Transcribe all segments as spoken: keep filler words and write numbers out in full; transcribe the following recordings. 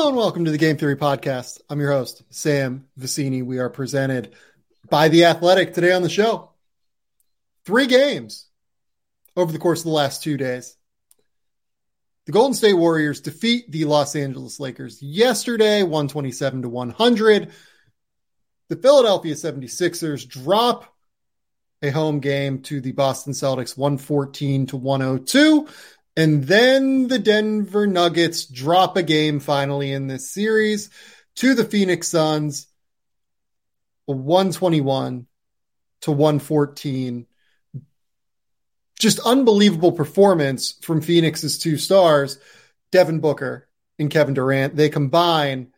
Hello and welcome to the Game Theory Podcast. I'm your host, Sam Vecini. We are presented by The Athletic today on the show. Three games over the course of the last two days. The Golden State Warriors defeat the Los Angeles Lakers yesterday, one twenty-seven to one hundred. The Philadelphia seventy-sixers drop a home game to the Boston Celtics, one fourteen to one oh two. And then the Denver Nuggets drop a game finally in this series to the Phoenix Suns, one twenty-one to one fourteen. Just unbelievable performance from Phoenix's two stars, Devin Booker and Kevin Durant. They combine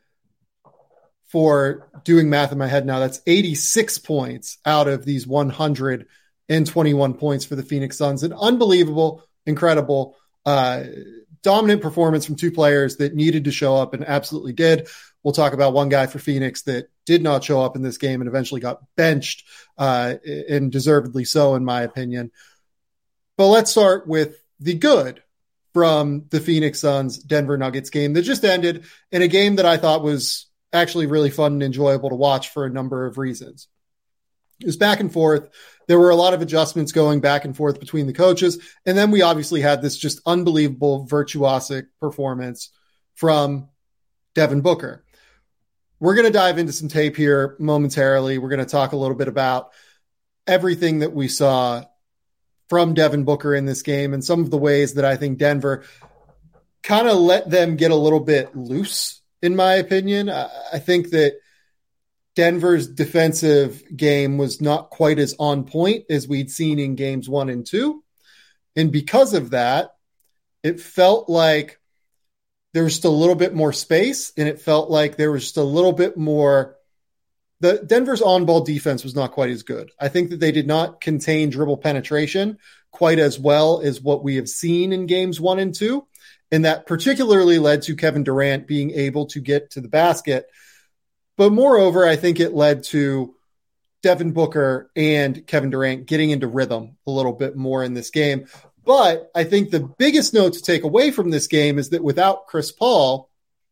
for, doing math in my head now, that's eighty-six points out of these one hundred twenty-one points for the Phoenix Suns. An unbelievable, incredible, uh, dominant performance from two players that needed to show up and absolutely did. We'll talk about one guy for Phoenix that did not show up in this game and eventually got benched, uh, and deservedly so, in my opinion. But let's start with the good from the Phoenix Suns Denver Nuggets game that just ended in a game that I thought was actually really fun and enjoyable to watch for a number of reasons. It was back and forth. There were a lot of adjustments going back and forth between the coaches. And then we obviously had this just unbelievable virtuosic performance from Devin Booker. We're going to dive into some tape here momentarily. We're going to talk a little bit about everything that we saw from Devin Booker in this game and some of the ways that I think Denver kind of let them get a little bit loose, in my opinion. I think that Denver's defensive game was not quite as on point as we'd seen in games one and two. And because of that, it felt like there was just a little bit more space, and it felt like there was just a little bit more. The Denver's on-ball defense was not quite as good. I think that they did not contain dribble penetration quite as well as what we have seen in games one and two. And that particularly led to Kevin Durant being able to get to the basket. But moreover, I think it led to Devin Booker and Kevin Durant getting into rhythm a little bit more in this game. But I think the biggest note to take away from this game is that without Chris Paul,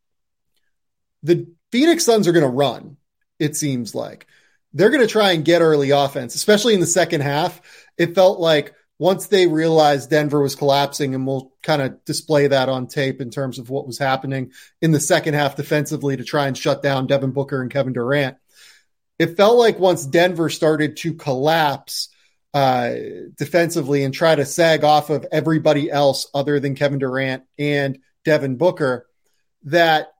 the Phoenix Suns are going to run. It seems like they're going to try and get early offense, especially in the second half. It felt like once they realized Denver was collapsing, and we'll kind of display that on tape in terms of what was happening in the second half defensively to try and shut down Devin Booker and Kevin Durant. It felt like once Denver started to collapse uh, defensively and try to sag off of everybody else other than Kevin Durant and Devin Booker, that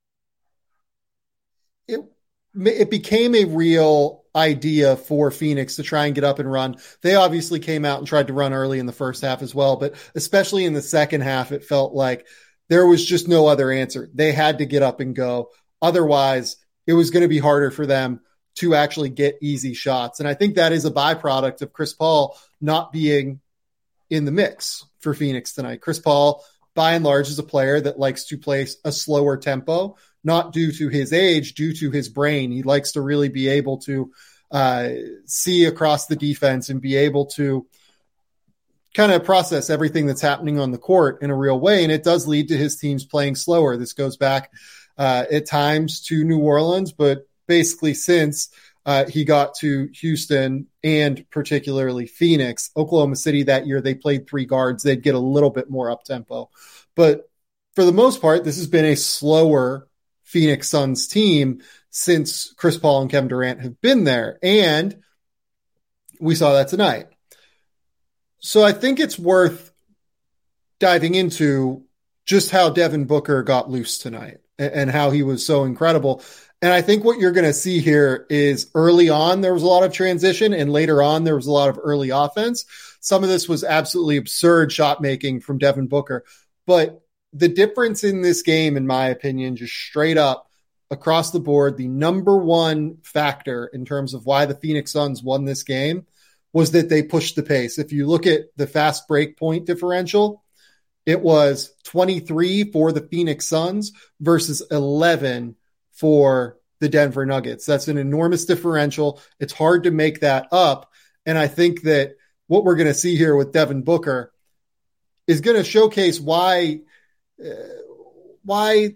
it it became a real idea for Phoenix to try and get up and run. They obviously came out and tried to run early in the first half as well, but especially in the second half, it felt like there was just no other answer. They had to get up and go. Otherwise, it was going to be harder for them to actually get easy shots. And I think that is a byproduct of Chris Paul not being in the mix for Phoenix tonight. Chris Paul, by and large, is a player that likes to play a slower tempo, not due to his age, due to his brain. He likes to really be able to uh, see across the defense and be able to kind of process everything that's happening on the court in a real way. And it does lead to his teams playing slower. This goes back uh, at times to New Orleans, but basically since uh, he got to Houston and particularly Phoenix, Oklahoma City that year, they played three guards. They'd get a little bit more up tempo. But for the most part, this has been a slower Phoenix Suns team since Chris Paul and Kevin Durant have been there. And we saw that tonight. So I think it's worth diving into just how Devin Booker got loose tonight and how he was so incredible. And I think what you're going to see here is early on, there was a lot of transition, and later on, there was a lot of early offense. Some of this was absolutely absurd shot making from Devin Booker. But the difference in this game, in my opinion, just straight up across the board, the number one factor in terms of why the Phoenix Suns won this game was that they pushed the pace. If you look at the fast break point differential, it was twenty-three for the Phoenix Suns versus eleven for the Denver Nuggets. That's an enormous differential. It's hard to make that up. And I think that what we're going to see here with Devin Booker is going to showcase why, uh, why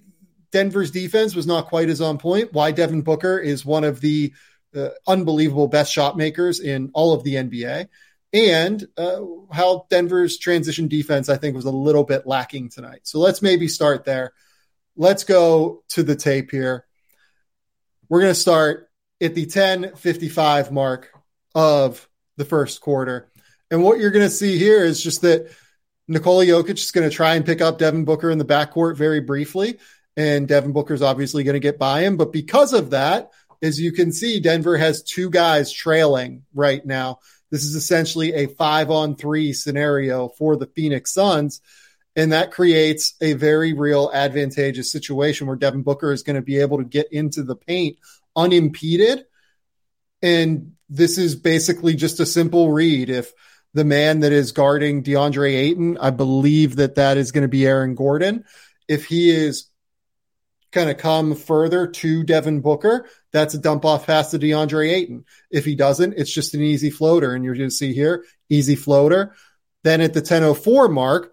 Denver's defense was not quite as on point, why Devin Booker is one of the uh, unbelievable best shot makers in all of the N B A, and uh, how Denver's transition defense, I think, was a little bit lacking tonight. So let's maybe start there. Let's go to the tape here. We're going to start at the ten fifty-five mark of the first quarter. And what you're going to see here is just that Nikola Jokic is going to try and pick up Devin Booker in the backcourt very briefly. And Devin Booker is obviously going to get by him. But because of that, as you can see, Denver has two guys trailing right now. This is essentially a five-on-three scenario for the Phoenix Suns. And that creates a very real advantageous situation where Devin Booker is going to be able to get into the paint unimpeded. And this is basically just a simple read. If the man that is guarding DeAndre Ayton, I believe that that is going to be Aaron Gordon. If he is kind of come further to Devin Booker, that's a dump off pass to DeAndre Ayton. If he doesn't, it's just an easy floater. And you're going to see here, easy floater. Then at the ten oh four mark,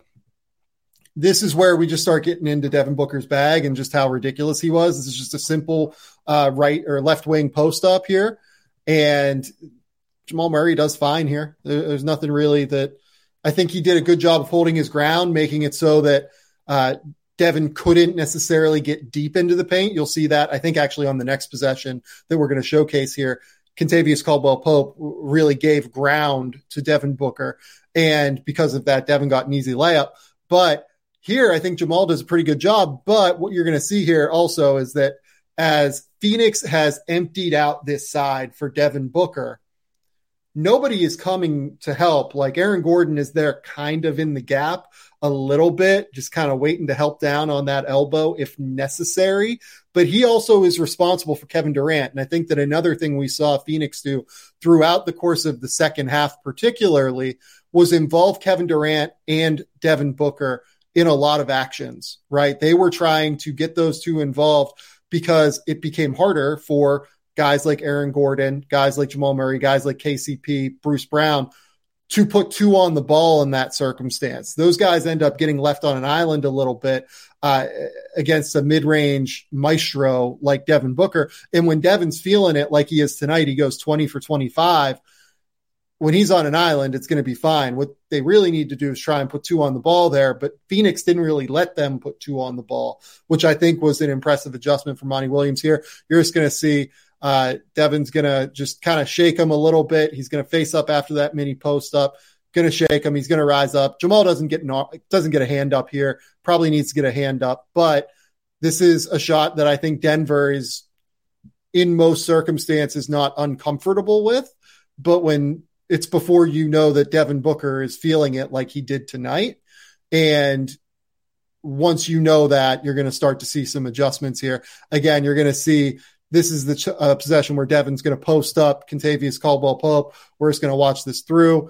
this is where we just start getting into Devin Booker's bag and just how ridiculous he was. This is just a simple uh, right or left wing post up here. And Jamal Murray does fine here. There's nothing really that I think he did a good job of holding his ground, making it so that uh, Devin couldn't necessarily get deep into the paint. You'll see that, I think, actually on the next possession that we're going to showcase here. Kentavious Caldwell-Pope really gave ground to Devin Booker. And because of that, Devin got an easy layup. But here, I think Jamal does a pretty good job. But what you're going to see here also is that as Phoenix has emptied out this side for Devin Booker, nobody is coming to help. Like Aaron Gordon is there kind of in the gap a little bit, just kind of waiting to help down on that elbow if necessary. But he also is responsible for Kevin Durant. And I think that another thing we saw Phoenix do throughout the course of the second half particularly was involve Kevin Durant and Devin Booker in a lot of actions, right? They were trying to get those two involved because it became harder for guys like Aaron Gordon, guys like Jamal Murray, guys like K C P, Bruce Brown, to put two on the ball in that circumstance. Those guys end up getting left on an island a little bit uh, against a mid-range maestro like Devin Booker. And when Devin's feeling it like he is tonight, he goes twenty for twenty-five. When he's on an island, it's going to be fine. What they really need to do is try and put two on the ball there, but Phoenix didn't really let them put two on the ball, which I think was an impressive adjustment for Monty Williams here. You're just going to see Uh, Devin's going to just kind of shake him a little bit. He's going to face up after that mini post up, going to shake him. He's going to rise up. Jamal doesn't get, doesn't get a hand up here, probably needs to get a hand up, but this is a shot that I think Denver is in most circumstances not uncomfortable with. But when it's before you know that Devin Booker is feeling it like he did tonight. And once you know that, you're going to start to see some adjustments here. Again, you're going to see this is the ch- uh, possession where Devin's going to post up Kentavious Caldwell-Pope. We're just going to watch this through.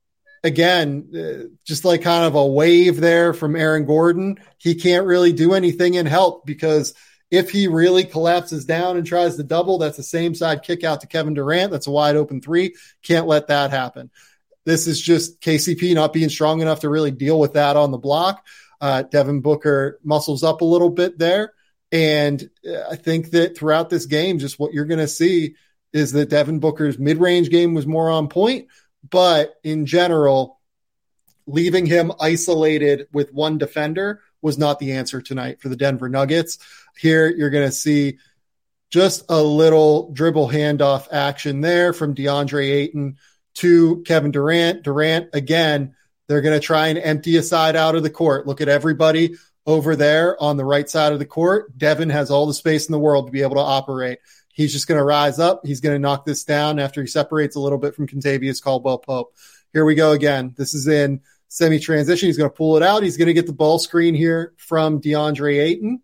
Again, uh, just like kind of a wave there from Aaron Gordon. He can't really do anything in help because if he really collapses down and tries to double, that's the same side kick out to Kevin Durant. That's a wide open three. Can't let that happen. This is just K C P not being strong enough to really deal with that on the block. Uh, Devin Booker muscles up a little bit there. And I think that throughout this game, just what you're going to see is that Devin Booker's mid-range game was more on point, but in general, leaving him isolated with one defender was not the answer tonight for the Denver Nuggets. Here, you're going to see just a little dribble handoff action there from DeAndre Ayton to Kevin Durant. Durant, again, they're going to try and empty a side out of the court. Look at everybody over there on the right side of the court. Devin has all the space in the world to be able to operate. He's just going to rise up. He's going to knock this down after he separates a little bit from Kentavious Caldwell-Pope. Here we go again. This is in semi-transition. He's going to pull it out. He's going to get the ball screen here from DeAndre Ayton.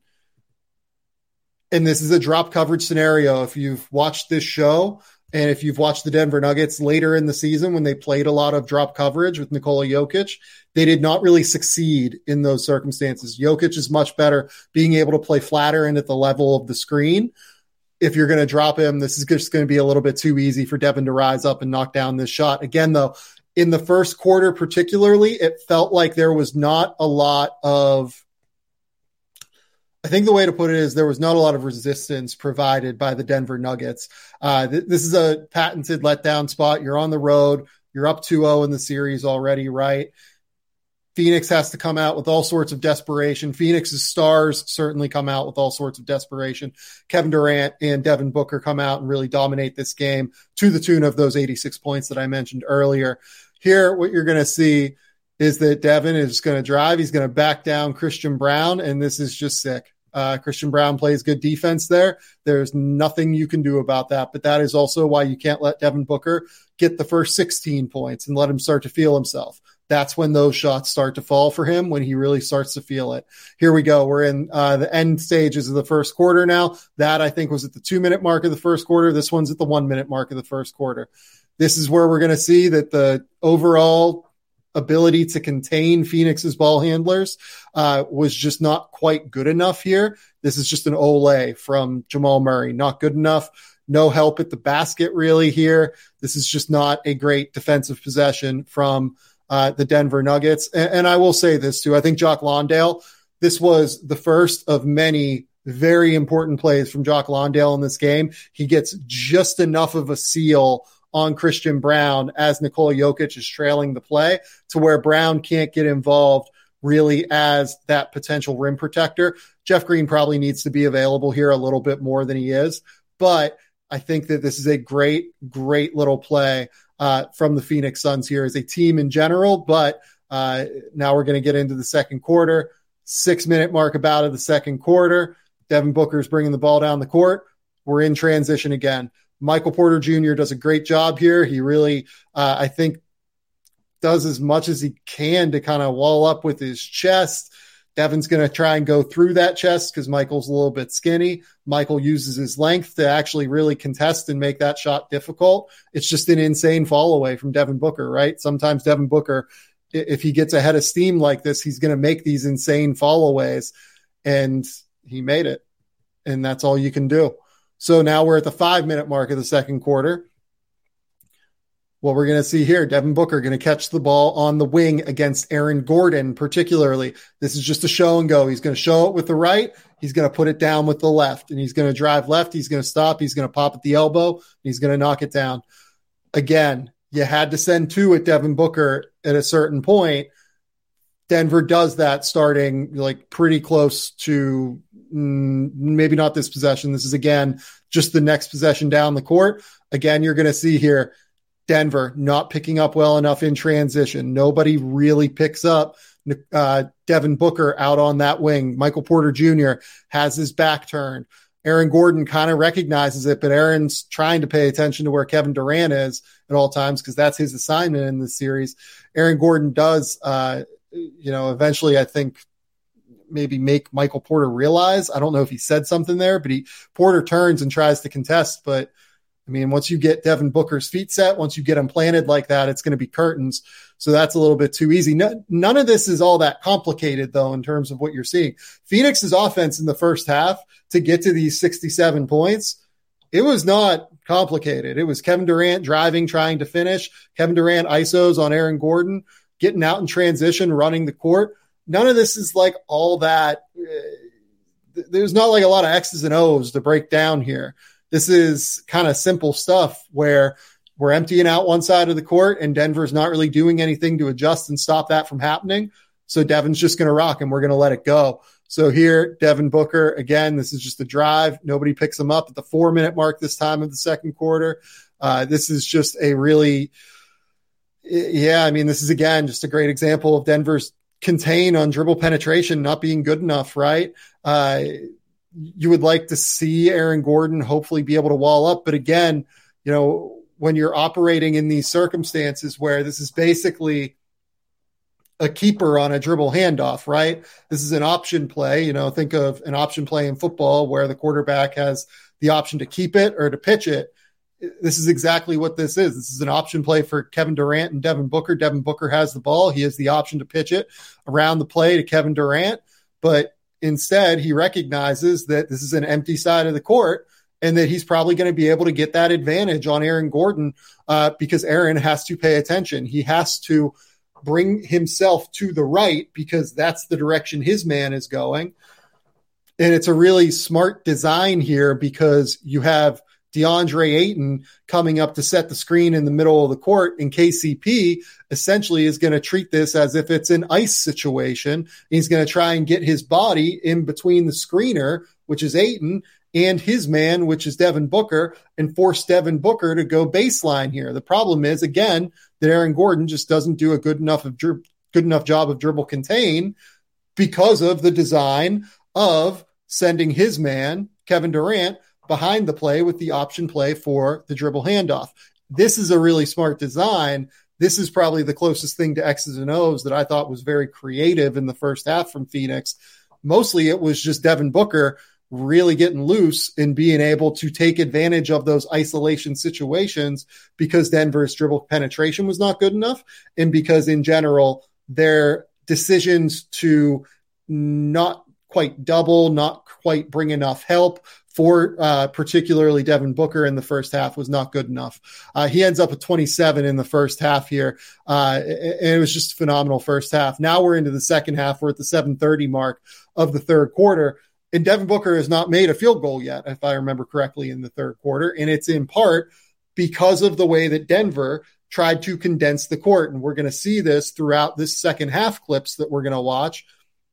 And this is a drop coverage scenario. If you've watched this show, and if you've watched the Denver Nuggets later in the season when they played a lot of drop coverage with Nikola Jokic, they did not really succeed in those circumstances. Jokic is much better being able to play flatter and at the level of the screen. If you're going to drop him, this is just going to be a little bit too easy for Devin to rise up and knock down this shot. Again, though, in the first quarter particularly, it felt like there was not a lot of I think the way to put it is there was not a lot of resistance provided by the Denver Nuggets. Uh, th- this is a patented letdown spot. You're on the road. You're up two oh in the series already, right? Phoenix has to come out with all sorts of desperation. Phoenix's stars certainly come out with all sorts of desperation. Kevin Durant and Devin Booker come out and really dominate this game to the tune of those eighty-six points that I mentioned earlier. Here, what you're going to see is that Devin is going to drive. He's going to back down Christian Braun, and this is just sick. Uh, Christian Braun plays good defense there. There's nothing you can do about that, but that is also why you can't let Devin Booker get the first sixteen points and let him start to feel himself. That's when those shots start to fall for him, when he really starts to feel it. Here we go. We're in uh, the end stages of the first quarter now. That, I think, was at the two-minute mark of the first quarter. This one's at the one-minute mark of the first quarter. This is where we're going to see that the overall ability to contain Phoenix's ball handlers uh, was just not quite good enough here. This is just an Olay from Jamal Murray. Not good enough. No help at the basket really here. This is just not a great defensive possession from uh, the Denver Nuggets. And, and I will say this too. I think Jock Landale, this was the first of many very important plays from Jock Landale in this game. He gets just enough of a seal on Christian Braun as Nikola Jokic is trailing the play to where Braun can't get involved really as that potential rim protector. Jeff Green probably needs to be available here a little bit more than he is, but I think that this is a great, great little play uh, from the Phoenix Suns here as a team in general, but uh, now we're going to get into the second quarter, six minute mark about of the second quarter. Devin Booker is bringing the ball down the court. We're in transition again. Michael Porter Junior does a great job here. He really, uh, I think, does as much as he can to kind of wall up with his chest. Devin's going to try and go through that chest because Michael's a little bit skinny. Michael uses his length to actually really contest and make that shot difficult. It's just an insane fall away from Devin Booker, right? Sometimes Devin Booker, if he gets ahead of steam like this, he's going to make these insane fall aways, and he made it. And that's all you can do. So now we're at the five-minute mark of the second quarter. What we're going to see here, Devin Booker going to catch the ball on the wing against Aaron Gordon particularly. This is just a show and go. He's going to show it with the right. He's going to put it down with the left, and he's going to drive left. He's going to stop. He's going to pop at the elbow. He's going to knock it down. Again, you had to send two at Devin Booker at a certain point. Denver does that starting like pretty close to mm, maybe not this possession. This is, again, just the next possession down the court. Again, you're going to see here Denver not picking up well enough in transition. Nobody really picks up uh, Devin Booker out on that wing. Michael Porter Junior has his back turned. Aaron Gordon kind of recognizes it, but Aaron's trying to pay attention to where Kevin Durant is at all times because that's his assignment in this series. Aaron Gordon does, uh, you know, eventually I think maybe make Michael Porter realize. I don't know if he said something there, but he Porter turns and tries to contest. But I mean, once you get Devin Booker's feet set, once you get him planted like that, it's going to be curtains. So that's a little bit too easy. No, none of this is all that complicated, though, in terms of what you're seeing. Phoenix's offense in the first half to get to these sixty-seven points, it was not complicated. It was Kevin Durant driving, trying to finish. Kevin Durant I S Os on Aaron Gordon, getting out in transition, running the court. None of this is like all that. Uh, there's not like a lot of X's and O's to break down here. This is kind of simple stuff where we're emptying out one side of the court and Denver's not really doing anything to adjust and stop that from happening. So Devin's just going to rock and we're going to let it go. So here, Devin Booker, again, this is just a drive. Nobody picks him up at the four minute mark this time of the second quarter. Uh, this is just a really, yeah, I mean, this is again, just a great example of Denver's contain on dribble penetration not being good enough, right? Uh, You would like to see Aaron Gordon hopefully be able to wall up. But again, you know, when you're operating in these circumstances where this is basically a keeper on a dribble handoff, right? This is an option play. You know, think of an option play in football where the quarterback has the option to keep it or to pitch it. This is exactly what this is. This is an option play for Kevin Durant and Devin Booker. Devin Booker has the ball. He has the option to pitch it around the play to Kevin Durant. But instead, he recognizes that this is an empty side of the court and that he's probably going to be able to get that advantage on Aaron Gordon uh, because Aaron has to pay attention. He has to bring himself to the right because that's the direction his man is going. And it's a really smart design here because you have DeAndre Ayton coming up to set the screen in the middle of the court, and K C P essentially is going to treat this as if it's an ice situation. He's going to try and get his body in between the screener, which is Ayton, and his man, which is Devin Booker, and force Devin Booker to go baseline here. The problem is, again, that Aaron Gordon just doesn't do a good enough of good enough job of dribble contain because of the design of sending his man, Kevin Durant, behind the play with the option play for the dribble handoff. This is a really smart design. This is probably the closest thing to X's and O's that I thought was very creative in the first half from Phoenix. Mostly it was just Devin Booker really getting loose and being able to take advantage of those isolation situations because Denver's dribble penetration was not good enough, and because in general their decisions to not quite double, not quite bring enough help for uh, particularly Devin Booker in the first half was not good enough. Uh, he ends up at twenty-seven in the first half here. Uh, and it was just a phenomenal first half. Now we're into the second half. We're at the seven thirty mark of the third quarter. And Devin Booker has not made a field goal yet, if I remember correctly, in the third quarter. And it's in part because of the way that Denver tried to condense the court. And we're going to see this throughout this second half clips that we're going to watch.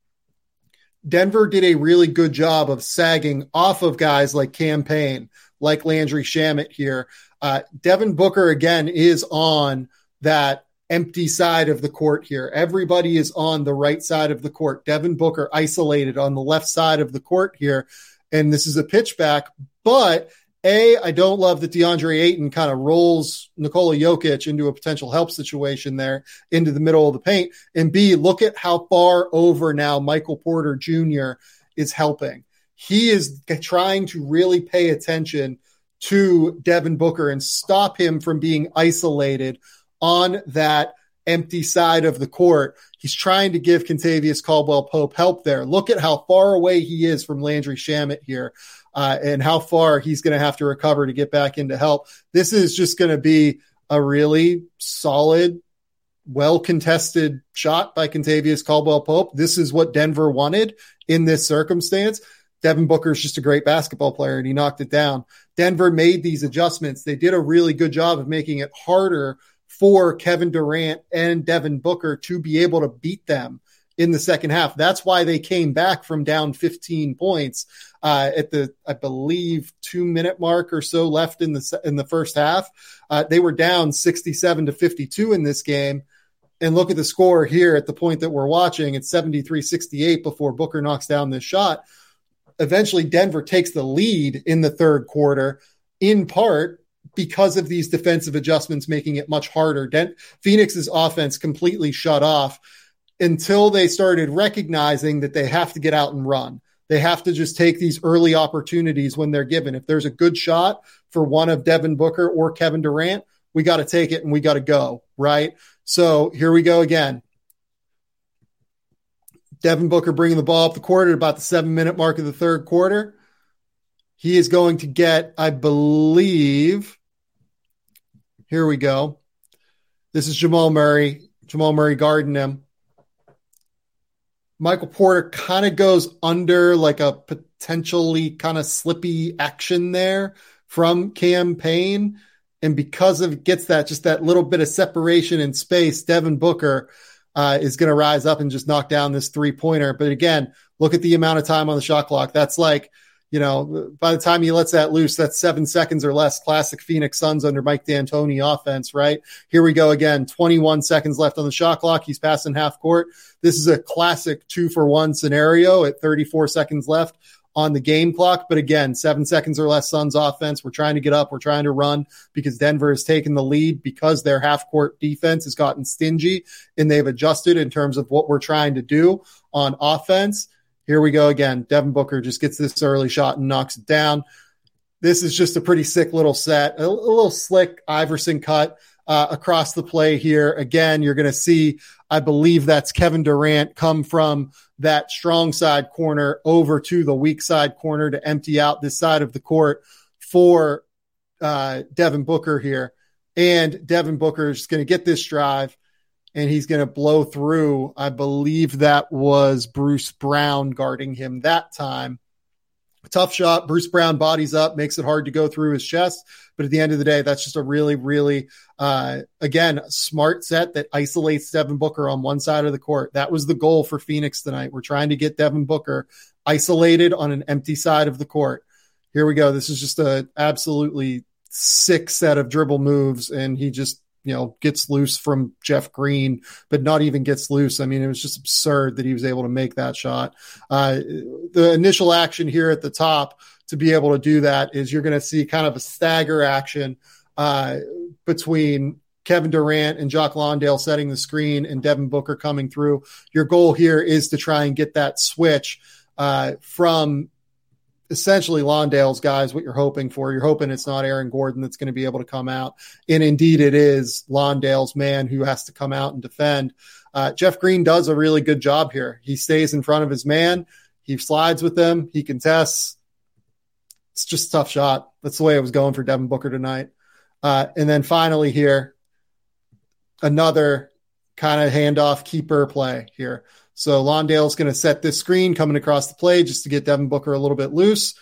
Denver did a really good job of sagging off of guys like Cam Payne, like Landry Shamet here. Uh, Devin Booker, again, is on that empty side of the court here. Everybody is on the right side of the court. Devin Booker isolated on the left side of the court here. And this is a pitch back. But A, I don't love that DeAndre Ayton kind of rolls Nikola Jokic into a potential help situation there into the middle of the paint. And B, look at how far over now Michael Porter Junior is helping. He is trying to really pay attention to Devin Booker and stop him from being isolated on that empty side of the court. He's trying to give Kentavious Caldwell-Pope help there. Look at how far away he is from Landry Shamet here. Uh, and how far he's going to have to recover to get back into help. This is just going to be a really solid, well-contested shot by Kentavious Caldwell-Pope. This is what Denver wanted in this circumstance. Devin Booker is just a great basketball player, and he knocked it down. Denver made these adjustments. They did a really good job of making it harder for Kevin Durant and Devin Booker to be able to beat them in the second half. That's why they came back from down fifteen points uh, at the, I believe, two minute mark or so left in the in the first half. Uh, they were down sixty-seven to fifty-two in this game. And look at the score here at the point that we're watching. It's seventy-three sixty-eight before Booker knocks down this shot. Eventually, Denver takes the lead in the third quarter, in part because of these defensive adjustments, making it much harder. Den- Phoenix's offense completely shut off until they started recognizing that they have to get out and run. They have to just take these early opportunities when they're given. If there's a good shot for one of Devin Booker or Kevin Durant, we got to take it and we got to go, right? So here we go again. Devin Booker bringing the ball up the court at about the seven-minute mark of the third quarter. He is going to get, I believe, here we go. This is Jamal Murray. Jamal Murray guarding him. Michael Porter kind of goes under like a potentially kind of slippy action there from Cam Payne. And because of gets that, just that little bit of separation in space, Devin Booker uh, is going to rise up and just knock down this three-pointer. But again, look at the amount of time on the shot clock. That's like, you know, by the time he lets that loose, that's seven seconds or less. Classic Phoenix Suns under Mike D'Antoni offense, right? Here we go again. twenty-one seconds left on the shot clock. He's passing half court. This is a classic two for one scenario at thirty-four seconds left on the game clock. But again, seven seconds or less Suns offense. We're trying to get up. We're trying to run because Denver has taken the lead because their half court defense has gotten stingy and they've adjusted in terms of what we're trying to do on offense. Here we go again. Devin Booker just gets this early shot and knocks it down. This is just a pretty sick little set, a, a little slick Iverson cut uh, across the play here. Again, you're going to see, I believe that's Kevin Durant come from that strong side corner over to the weak side corner to empty out this side of the court for uh, Devin Booker here. And Devin Booker is going to get this drive. And he's going to blow through. I believe that was Bruce Brown guarding him that time. Tough shot. Bruce Brown bodies up, makes it hard to go through his chest. But at the end of the day, that's just a really, really, uh, again, smart set that isolates Devin Booker on one side of the court. That was the goal for Phoenix tonight. We're trying to get Devin Booker isolated on an empty side of the court. Here we go. This is just a absolutely sick set of dribble moves, and he just, you know, gets loose from Jeff Green, but not even gets loose. I mean, it was just absurd that he was able to make that shot. Uh, the initial action here at the top to be able to do that is you're going to see kind of a stagger action uh, between Kevin Durant and Jock Landale setting the screen and Devin Booker coming through. Your goal here is to try and get that switch uh, from essentially Landale's guys, what you're hoping for. You're hoping it's not Aaron Gordon that's going to be able to come out. And indeed it is Landale's man who has to come out and defend. Uh, Jeff Green does a really good job here. He stays in front of his man. He slides with them. He contests. It's just a tough shot. That's the way it was going for Devin Booker tonight. Uh, and then finally here, another kind of handoff keeper play here. So Landale's going to set this screen coming across the play just to get Devin Booker a little bit loose.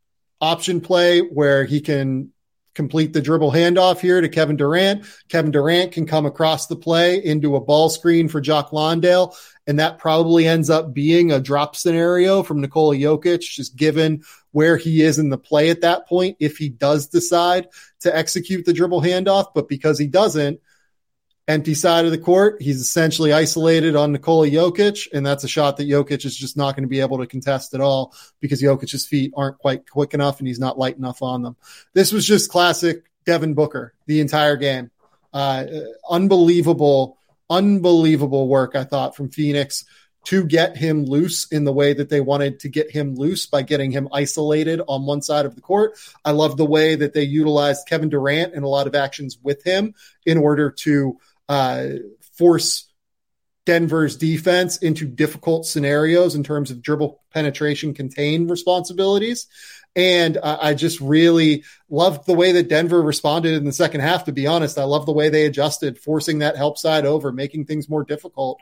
Option play where he can complete the dribble handoff here to Kevin Durant. Kevin Durant can come across the play into a ball screen for Jock Landale, and that probably ends up being a drop scenario from Nikola Jokic, just given where he is in the play at that point, if he does decide to execute the dribble handoff. But because he doesn't, empty side of the court, he's essentially isolated on Nikola Jokic, and that's a shot that Jokic is just not going to be able to contest at all because Jokic's feet aren't quite quick enough and he's not light enough on them. This was just classic Devin Booker the entire game. Uh, unbelievable, unbelievable work, I thought, from Phoenix to get him loose in the way that they wanted to get him loose by getting him isolated on one side of the court. I love the way that they utilized Kevin Durant in a lot of actions with him in order to Uh, force Denver's defense into difficult scenarios in terms of dribble penetration contained responsibilities. And uh, I just really loved the way that Denver responded in the second half, to be honest. I love the way they adjusted, forcing that help side over, making things more difficult.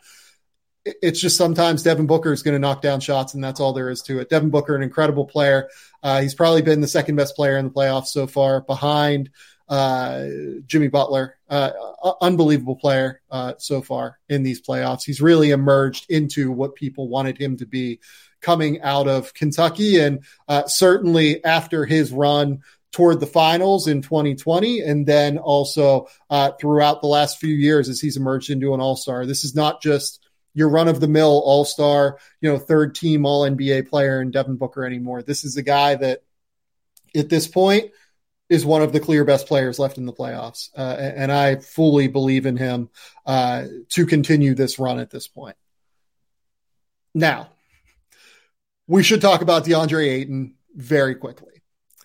It's just sometimes Devin Booker is going to knock down shots, and that's all there is to it. Devin Booker, an incredible player. Uh, he's probably been the second best player in the playoffs so far, behind uh, Jimmy Butler. Uh, unbelievable player uh, so far in these playoffs. He's really emerged into what people wanted him to be coming out of Kentucky, and uh, certainly after his run toward the finals in twenty twenty, and then also uh, throughout the last few years as he's emerged into an all-star. This is not just your run-of-the-mill all-star, you know, third-team All-N B A player in Devin Booker anymore. This is a guy that, at this point, is one of the clear best players left in the playoffs. Uh, and I fully believe in him uh, to continue this run at this point. Now, we should talk about DeAndre Ayton very quickly.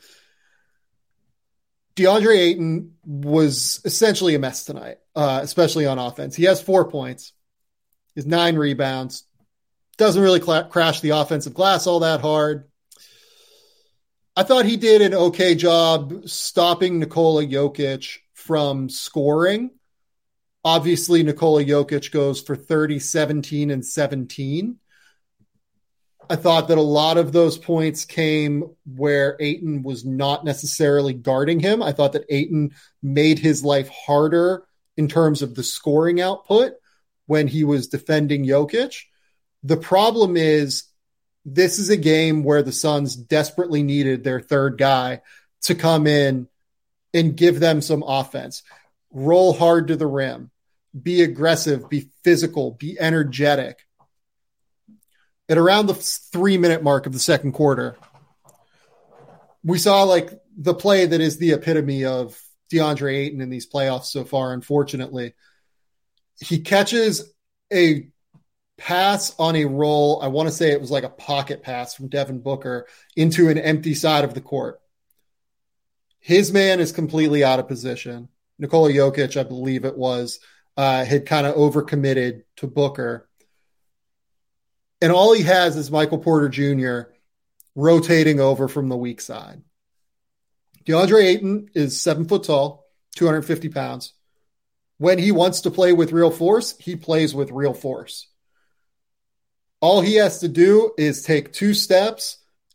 DeAndre Ayton was essentially a mess tonight, uh, especially on offense. He has four points. He has nine rebounds. Doesn't really cl- crash the offensive glass all that hard. I thought he did an okay job stopping Nikola Jokic from scoring. Obviously, Nikola Jokic goes for thirty, seventeen, and seventeen. I thought that a lot of those points came where Ayton was not necessarily guarding him. I thought that Ayton made his life harder in terms of the scoring output when he was defending Jokic. The problem is, this is a game where the Suns desperately needed their third guy to come in and give them some offense. Roll hard to the rim. Be aggressive. Be physical. Be energetic. At around the three-minute mark of the second quarter, we saw like the play that is the epitome of DeAndre Ayton in these playoffs so far, unfortunately. He catches a pass on a roll. I want to say it was like a pocket pass from Devin Booker into an empty side of the court. His man is completely out of position. Nikola Jokic, I believe it was, uh, had kind of overcommitted to Booker. And all he has is Michael Porter Junior rotating over from the weak side. DeAndre Ayton is seven foot tall, two hundred fifty pounds. When he wants to play with real force, he plays with real force. All he has to do is take two steps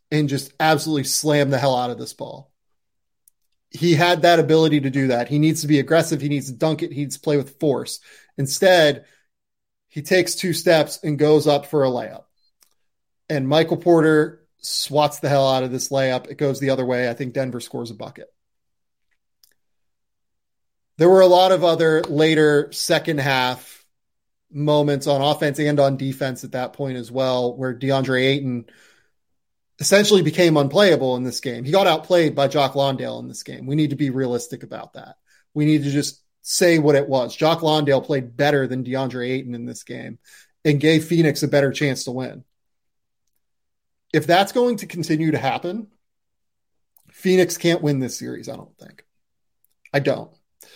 and just absolutely slam the hell out of this ball. He had that ability to do that. He needs to be aggressive. He needs to dunk it. He needs to play with force. Instead, he takes two steps and goes up for a layup. And Michael Porter swats the hell out of this layup. It goes the other way. I think Denver scores a bucket. There were a lot of other later second half moments on offense and on defense at that point as well, where DeAndre Ayton essentially became unplayable in this game. He got outplayed by Jock Landale in this game. We need to be realistic about that. We need to just say what it was. Jock Landale played better than DeAndre Ayton in this game and gave Phoenix a better chance to win. If that's going to continue to happen, Phoenix can't win this series, I don't think. I don't.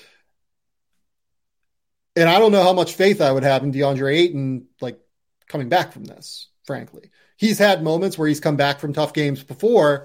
And I don't know how much faith I would have in DeAndre Ayton, like, coming back from this, frankly. He's had moments where he's come back from tough games before,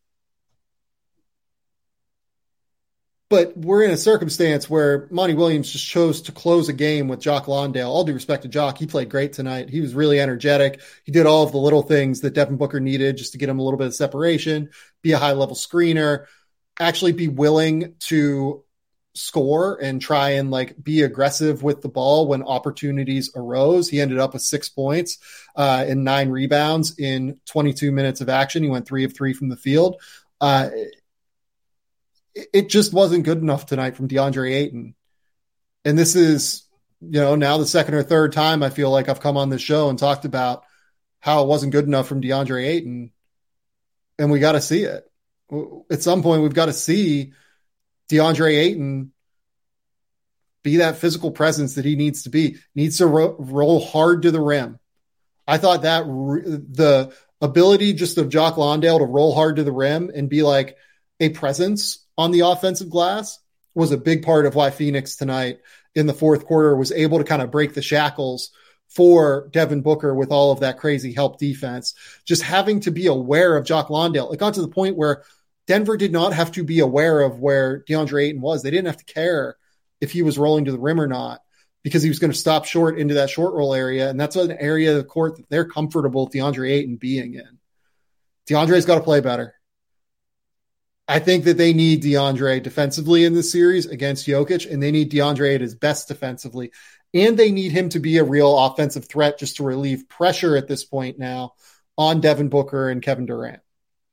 but we're in a circumstance where Monty Williams just chose to close a game with Jock Landale. All due respect to Jock, he played great tonight. He was really energetic. He did all of the little things that Devin Booker needed just to get him a little bit of separation, be a high-level screener, actually be willing to score and try and like be aggressive with the ball when opportunities arose. He ended up with six points uh, and nine rebounds in twenty-two minutes of action. He went three of three from the field. Uh, it, it just wasn't good enough tonight from DeAndre Ayton. And this is, you know, now the second or third time I feel like I've come on this show and talked about how it wasn't good enough from DeAndre Ayton. And we got to see it. At some point, we've got to see DeAndre Ayton be that physical presence that he needs to be, needs to ro- roll hard to the rim. I thought that re- the ability just of Jock Landale to roll hard to the rim and be like a presence on the offensive glass was a big part of why Phoenix tonight in the fourth quarter was able to kind of break the shackles for Devin Booker with all of that crazy help defense. Just having to be aware of Jock Landale. It got to the point where Denver did not have to be aware of where DeAndre Ayton was. They didn't have to care if he was rolling to the rim or not because he was going to stop short into that short roll area. And that's an area of the court that they're comfortable with DeAndre Ayton being in. DeAndre's got to play better. I think that they need DeAndre defensively in this series against Jokic, and they need DeAndre at his best defensively. And they need him to be a real offensive threat just to relieve pressure at this point now on Devin Booker and Kevin Durant.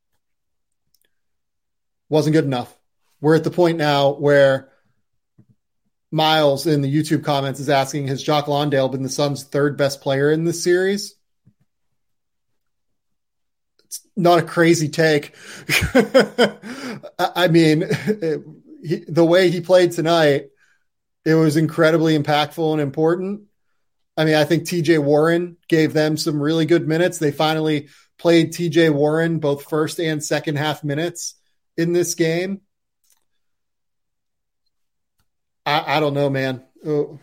Wasn't good enough. We're at the point now where Miles in the YouTube comments is asking, has Jock Landale been the Suns' third best player in this series? It's not a crazy take. I mean, it, he, the way he played tonight, it was incredibly impactful and important. I mean, I think T J Warren gave them some really good minutes. They finally played T J Warren both first and second half minutes in this game. I, I don't know, man. Uh,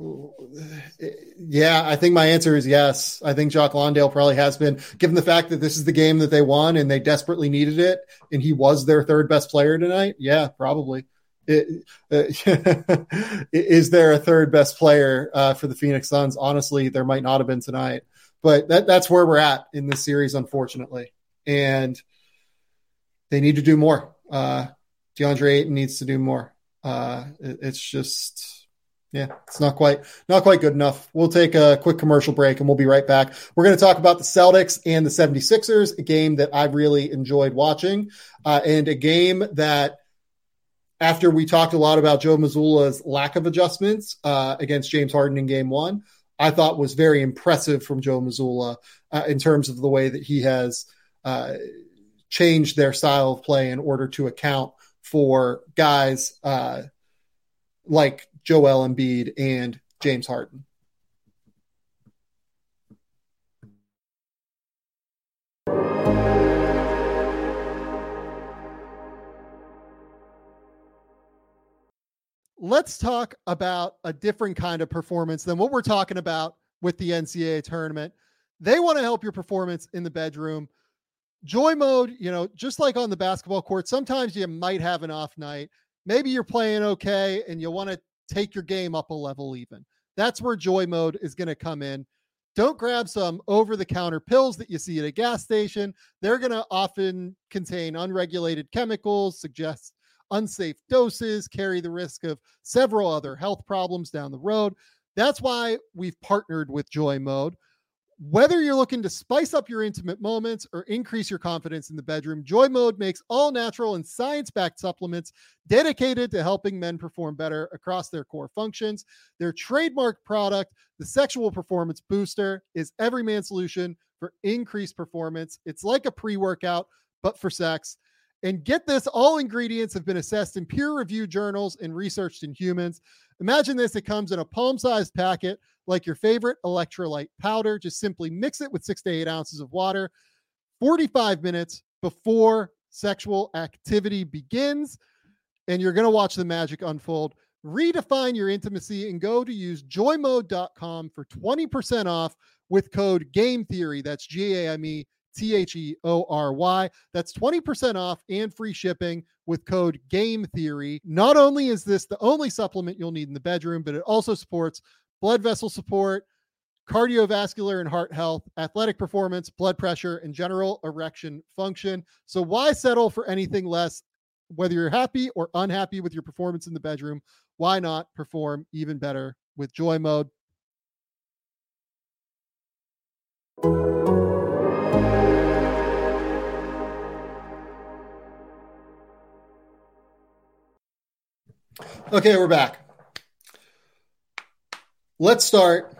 yeah, I think my answer is yes. I think Jock Landale probably has been, given the fact that this is the game that they won and they desperately needed it, and he was their third best player tonight. Yeah, probably. It, uh, is there a third best player uh, for the Phoenix Suns? Honestly, there might not have been tonight, but that, that's where we're at in this series, unfortunately. And they need to do more. Uh, DeAndre Ayton needs to do more. Uh, it, it's just, yeah, it's not quite, not quite good enough. We'll take a quick commercial break and we'll be right back. We're going to talk about the Celtics and the seventy-sixers, a game that I really enjoyed watching, uh, and a game that, after we talked a lot about Joe Mazzulla's lack of adjustments uh, against James Harden in game one, I thought was very impressive from Joe Mazzulla uh, in terms of the way that he has uh, changed their style of play in order to account for guys uh, like Joel Embiid and James Harden. Let's talk about a different kind of performance than what we're talking about with the N C double A tournament. They want to help your performance in the bedroom. Joy Mode, you know, just like on the basketball court, sometimes you might have an off night. Maybe you're playing okay and you want to take your game up a level even. That's where Joy Mode is going to come in. don't grab some over-the-counter pills that you see at a gas station. They're going to often contain unregulated chemicals, suggest unsafe doses, carry the risk of several other health problems down the road. That's why we've partnered with Joy Mode. Whether you're looking to spice up your intimate moments or increase your confidence in the bedroom, Joy Mode makes all natural and science-backed supplements dedicated to helping men perform better across their core functions. Their trademark product, the Sexual Performance Booster, is every man's solution for increased performance. It's like a pre-workout, but for sex. And get this, all ingredients have been assessed in peer-reviewed journals and researched in humans. Imagine this, it comes in a palm-sized packet like your favorite electrolyte powder. Just simply mix it with six to eight ounces of water forty-five minutes before sexual activity begins, and you're going to watch the magic unfold. Redefine your intimacy and go to use joy mode dot com for twenty percent off with code Game Theory. That's G A M E T H E O R Y. That's twenty percent off and free shipping with code Game Theory. Not only is this the only supplement you'll need in the bedroom, but it also supports blood vessel support, cardiovascular and heart health, athletic performance, blood pressure, and general erection function. So why settle for anything less? Whether you're happy or unhappy with your performance in the bedroom, why not perform even better with Joy Mode? Okay, we're back. Let's start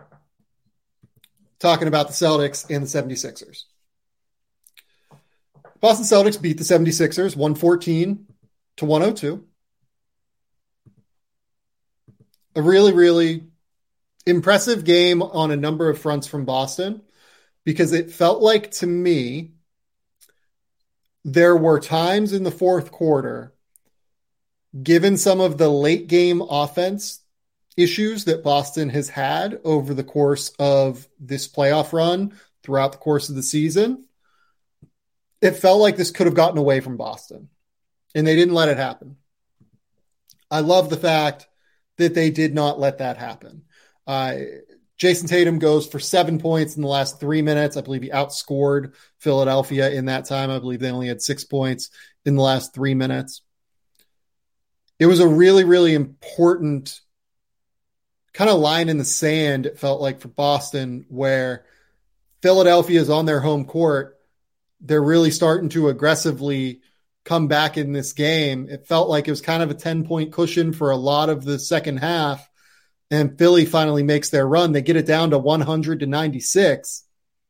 talking about the Celtics and the seventy-sixers. Boston Celtics beat the seventy-sixers one fourteen to one oh two. A really, really impressive game on a number of fronts from Boston, because it felt like, to me, there were times in the fourth quarter, given some of the late game offense issues that Boston has had over the course of this playoff run throughout the course of the season, it felt like this could have gotten away from Boston, and they didn't let it happen. I love the fact that they did not let that happen. Uh, Jason Tatum goes for seven points in the last three minutes. I believe he outscored Philadelphia in that time. I believe they only had six points in the last three minutes. It was a really, really important kind of line in the sand, it felt like, for Boston, where Philadelphia is on their home court. They're really starting to aggressively come back in this game. It felt like it was kind of a ten-point cushion for a lot of the second half, and Philly finally makes their run. They get it down to one hundred to ninety-six.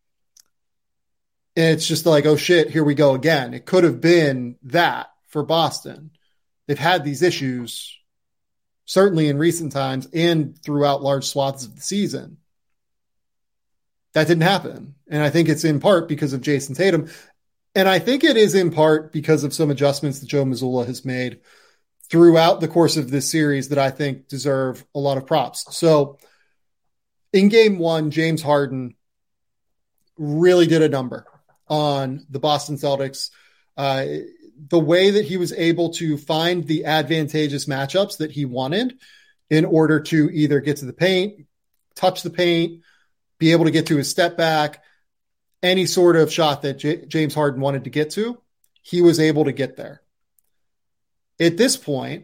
And it's just like, oh shit, here we go again. It could have been that for Boston. They've had these issues certainly in recent times and throughout large swaths of the season. That didn't happen. And I think it's in part because of Jason Tatum. And I think it is in part because of some adjustments that Joe Mazzulla has made throughout the course of this series that I think deserve a lot of props. So in game one, James Harden really did a number on the Boston Celtics. Uh, the way that he was able to find the advantageous matchups that he wanted in order to either get to the paint, touch the paint, be able to get to his step back, any sort of shot that J- James Harden wanted to get to, he was able to get there. At this point,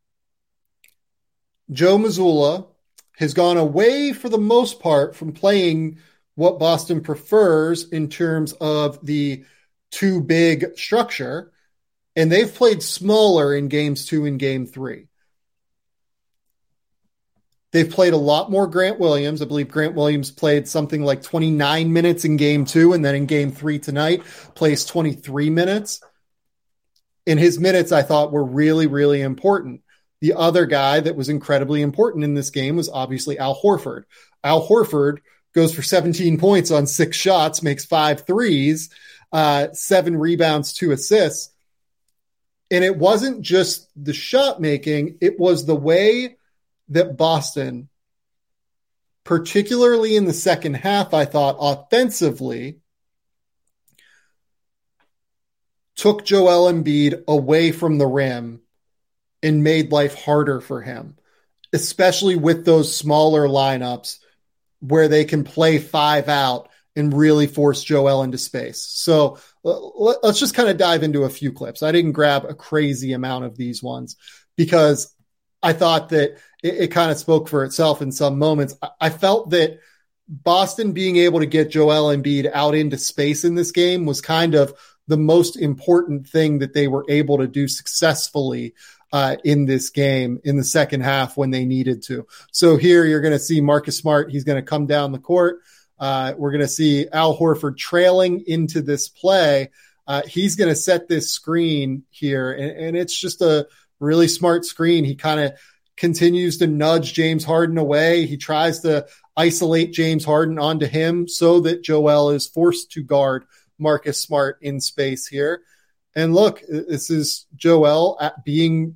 Joe Mazzulla has gone away for the most part from playing what Boston prefers in terms of the two big structure, and they've played smaller in games two and game three. They've played a lot more Grant Williams. I believe Grant Williams played something like twenty-nine minutes in game two, and then in game three tonight plays twenty-three minutes. And his minutes, I thought, were really, really important. The other guy that was incredibly important in this game was obviously Al Horford. Al Horford goes for seventeen points on six shots, makes five threes, uh, seven rebounds, two assists. And it wasn't just the shot making, it was the way that Boston, particularly in the second half, I thought offensively, took Joel Embiid away from the rim and made life harder for him, especially with those smaller lineups where they can play five out and really force Joel into space. So let's just kind of dive into a few clips. I didn't grab a crazy amount of these ones because I thought that it, it kind of spoke for itself in some moments. I felt that Boston being able to get Joel Embiid out into space in this game was kind of the most important thing that they were able to do successfully uh, in this game in the second half when they needed to. So here you're going to see Marcus Smart. He's going to come down the court. Uh, we're going to see Al Horford trailing into this play. Uh, he's going to set this screen here, and, and it's just a really smart screen. He kind of continues to nudge James Harden away. He tries to isolate James Harden onto him so that Joel is forced to guard Marcus Smart in space here. And look, this is Joel at being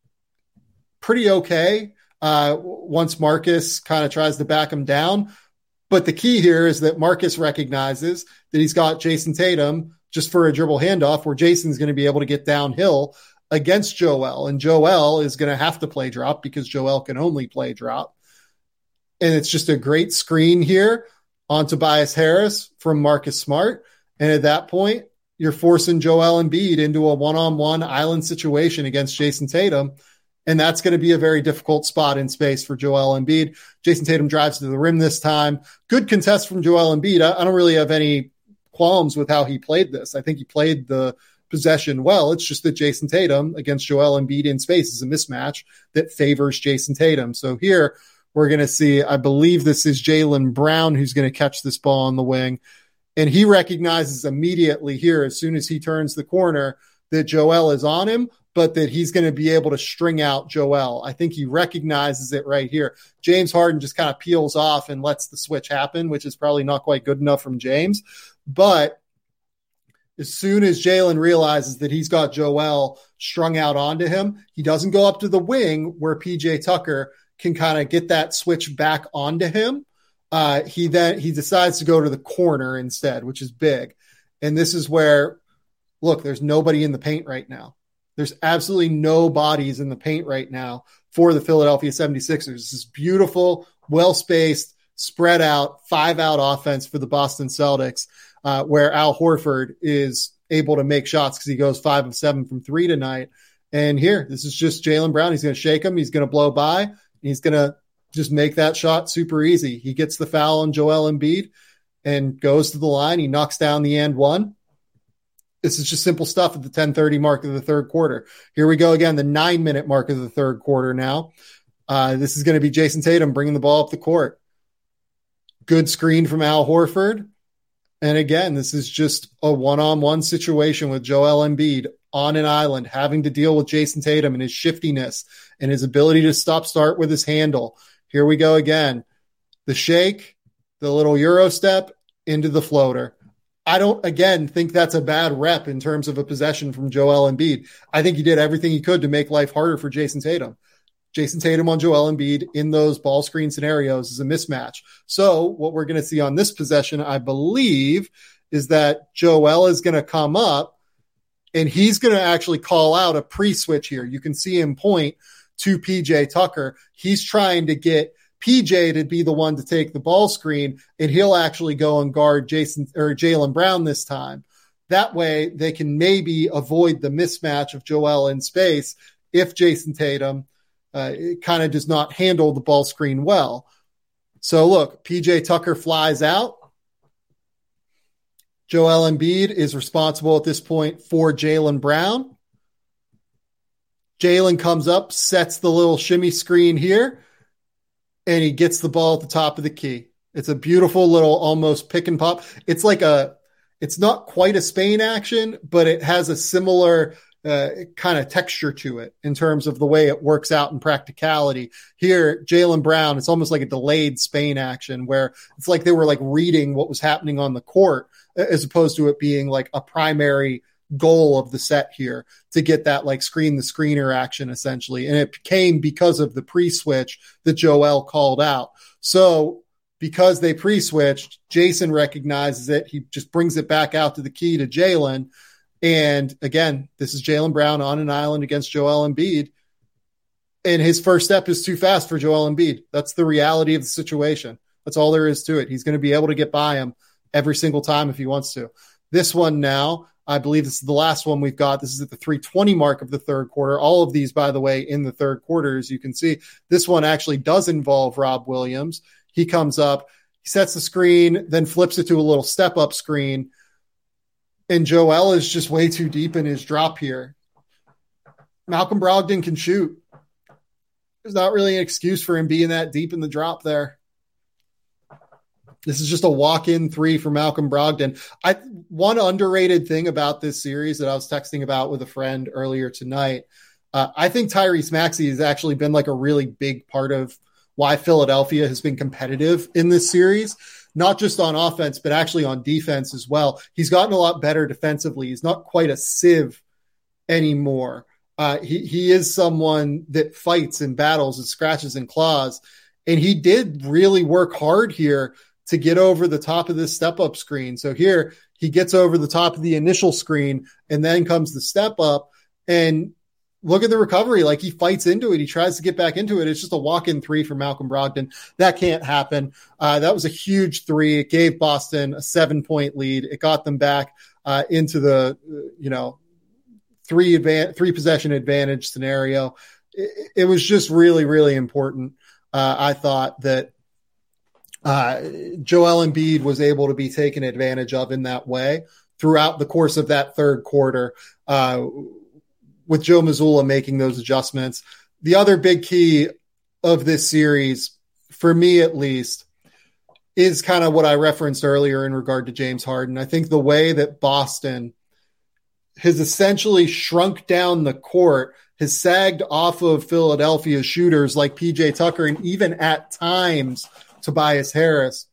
pretty okay uh, once Marcus kind of tries to back him down. But the key here is that Marcus recognizes that he's got Jason Tatum just for a dribble handoff where Jason's going to be able to get downhill against Joel. And Joel is going to have to play drop because Joel can only play drop. And it's just a great screen here on Tobias Harris from Marcus Smart. And at that point, you're forcing Joel Embiid into a one-on-one island situation against Jason Tatum. And that's going to be a very difficult spot in space for Joel Embiid. Jason Tatum drives to the rim this time. Good contest from Joel Embiid. I, I don't really have any qualms with how he played this. I think he played the possession well. It's just that Jason Tatum against Joel Embiid in space is a mismatch that favors Jason Tatum. So here we're going to see, I believe this is Jaylen Brown who's going to catch this ball on the wing. And he recognizes immediately here, as soon as he turns the corner, that Joel is on him, but that he's going to be able to string out Joel. I think he recognizes it right here. James Harden just kind of peels off and lets the switch happen, which is probably not quite good enough from James. But as soon as Jaylen realizes that he's got Joel strung out onto him, he doesn't go up to the wing where P J Tucker can kind of get that switch back onto him. Uh, he then he decides to go to the corner instead, which is big. And this is where, look, there's nobody in the paint right now. There's absolutely no bodies in the paint right now for the Philadelphia seventy-sixers. This is beautiful, well-spaced, spread out, five-out offense for the Boston Celtics, uh, where Al Horford is able to make shots because he goes five of seven from three tonight. And here, this is just Jaylen Brown. He's going to shake him. He's going to blow by. And he's going to just make that shot super easy. He gets the foul on Joel Embiid and goes to the line. He knocks down the and one. This is just simple stuff at the ten thirty mark of the third quarter. Here we go again, the nine-minute mark of the third quarter now. Uh, this is going to be Jason Tatum bringing the ball up the court. Good screen from Al Horford. And again, this is just a one-on-one situation with Joel Embiid on an island, having to deal with Jason Tatum and his shiftiness and his ability to stop-start with his handle. Here we go again. The shake, the little Euro step into the floater. I don't, again, think that's a bad rep in terms of a possession from Joel Embiid. I think he did everything he could to make life harder for Jason Tatum. Jason Tatum on Joel Embiid in those ball screen scenarios is a mismatch. So what we're going to see on this possession, I believe, is that Joel is going to come up and he's going to actually call out a pre-switch here. You can see him point to P J Tucker. He's trying to get P J to be the one to take the ball screen, and he'll actually go and guard Jason or Jaylen Brown this time. That way they can maybe avoid the mismatch of Joel in space if Jason Tatum uh, kind of does not handle the ball screen well. So look, P J Tucker flies out. Joel Embiid is responsible at this point for Jaylen Brown. Jaylen comes up, sets the little shimmy screen here, and he gets the ball at the top of the key. It's a beautiful little almost pick and pop. It's like a, it's not quite a Spain action, but it has a similar uh, kind of texture to it in terms of the way it works out in practicality. Here, Jaylen Brown, it's almost like a delayed Spain action where it's like they were like reading what was happening on the court as opposed to it being like a primary goal of the set here to get that like screen the screener action essentially. And it came because of the pre-switch that Joel called out. So because they pre-switched, Jason recognizes it. He just brings it back out to the key to Jaylen. And again, this is Jaylen Brown on an island against Joel Embiid. And his first step is too fast for Joel Embiid. That's the reality of the situation. That's all there is to it. He's going to be able to get by him every single time if he wants to. This one now, I believe this is the last one we've got. This is at the three twenty mark of the third quarter. All of these, by the way, in the third quarter, as you can see. This one actually does involve Rob Williams. He comes up, he sets the screen, then flips it to a little step-up screen, and Joel is just way too deep in his drop here. Malcolm Brogdon can shoot. There's not really an excuse for him being that deep in the drop there. This is just a walk-in three for Malcolm Brogdon. I one underrated thing about this series that I was texting about with a friend earlier tonight, uh, I think Tyrese Maxey has actually been like a really big part of why Philadelphia has been competitive in this series, not just on offense, but actually on defense as well. He's gotten a lot better defensively. He's not quite a sieve anymore. Uh, he, he is someone that fights and battles and scratches and claws, and he did really work hard here to get over the top of this step-up screen. So here he gets over the top of the initial screen, and then comes the step-up, and look at the recovery. Like, he fights into it. He tries to get back into it. It's just a walk-in three for Malcolm Brogdon. That can't happen. Uh, that was a huge three. It gave Boston a seven-point lead. It got them back uh, into the, you know, three advan- three possession advantage scenario. It, it was just really, really important. Uh, I thought that Uh, Joel Embiid was able to be taken advantage of in that way throughout the course of that third quarter, uh, with Joe Mazzulla making those adjustments. The other big key of this series, for me at least, is kind of what I referenced earlier in regard to James Harden. I think the way that Boston has essentially shrunk down the court, has sagged off of Philadelphia's shooters like P J Tucker, and even at times Tobias Harris,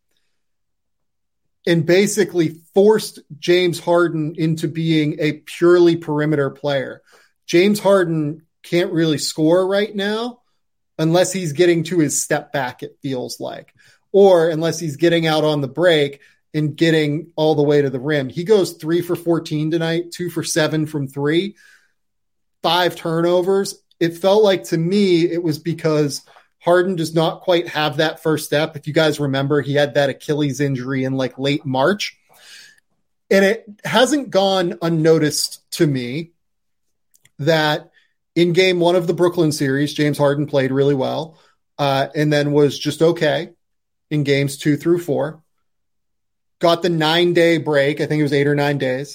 and basically forced James Harden into being a purely perimeter player. James Harden can't really score right now unless he's getting to his step back, it feels like, or unless he's getting out on the break and getting all the way to the rim. He goes three for fourteen tonight, two for seven from three, five turnovers. It felt like to me it was because Harden does not quite have that first step. If you guys remember, he had that Achilles injury in like late March. And it hasn't gone unnoticed to me that in game one of the Brooklyn series, James Harden played really well, uh, and then was just okay in games two through four. Got the nine-day break. I think it was eight or nine days.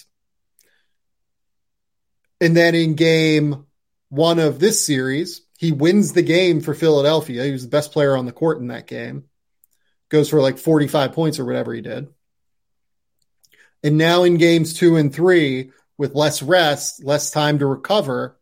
And then in game one of this series, he wins the game for Philadelphia. He was the best player on the court in that game. Goes for like forty-five points or whatever he did. And now in games two and three, with less rest, less time to recover,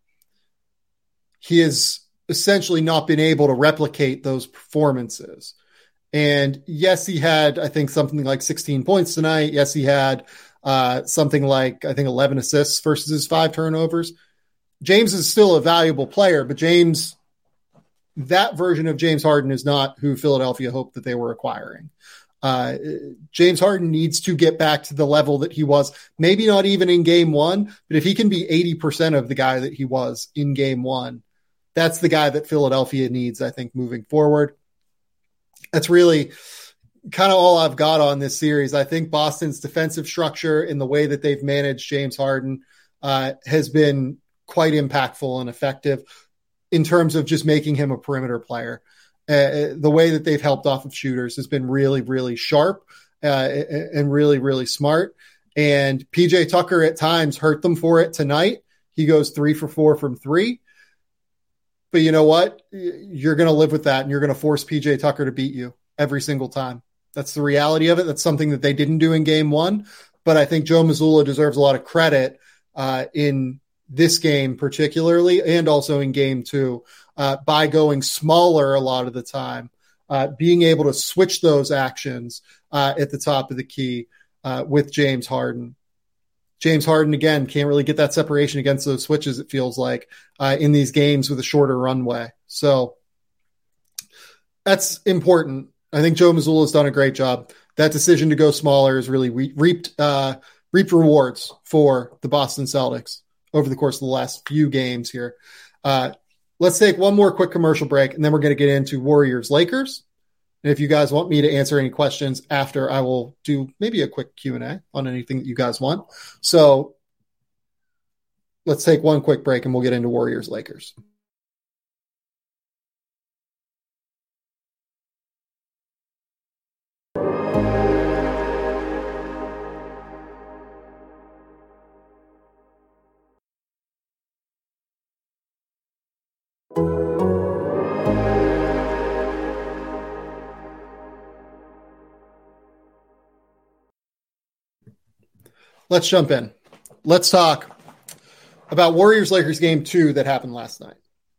he has essentially not been able to replicate those performances. And yes, he had, I think, something like sixteen points tonight. Yes, he had uh, something like, I think, eleven assists versus his five turnovers. James is still a valuable player, but James, that version of James Harden is not who Philadelphia hoped that they were acquiring. Uh, James Harden needs to get back to the level that he was, maybe not even in game one, but if he can be eighty percent of the guy that he was in game one, that's the guy that Philadelphia needs, I think, moving forward. That's really kind of all I've got on this series. I think Boston's defensive structure in the way that they've managed James Harden uh, has been quite impactful and effective in terms of just making him a perimeter player. Uh, the way that they've helped off of shooters has been really, really sharp uh, and really, really smart. And P J Tucker at times hurt them for it tonight. He goes three for four from three. But you know what? You're going to live with that, and you're going to force P J Tucker to beat you every single time. That's the reality of it. That's something that they didn't do in game one. But I think Joe Mazzulla deserves a lot of credit uh, in this game particularly, and also in game two, uh, by going smaller a lot of the time, uh, being able to switch those actions uh, at the top of the key uh, with James Harden. James Harden, again, can't really get that separation against those switches, it feels like, uh, in these games with a shorter runway. So that's important. I think Joe Mazzulla has done a great job. That decision to go smaller has really re- reaped, uh, reaped rewards for the Boston Celtics over the course of the last few games here. Uh, let's take one more quick commercial break, and then we're going to get into Warriors-Lakers, And if you guys want me to answer any questions after, I will do maybe a quick Q and A on anything that you guys want. So let's take one quick break and we'll get into Warriors Lakers. Let's jump in. Let's talk about Warriors-Lakers game two that happened last night.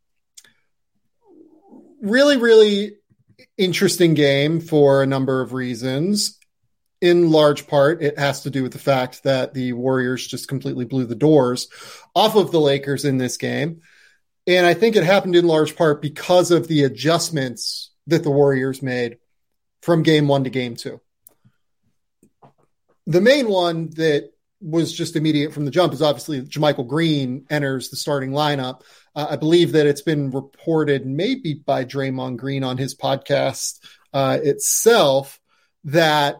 Really, really interesting game for a number of reasons. In large part, it has to do with the fact that the Warriors just completely blew the doors off of the Lakers in this game. And I think it happened in large part because of the adjustments that the Warriors made from game one to game two. The main one that was just immediate from the jump is obviously JaMychal Green enters the starting lineup. Uh, I believe that it's been reported maybe by Draymond Green on his podcast uh, itself that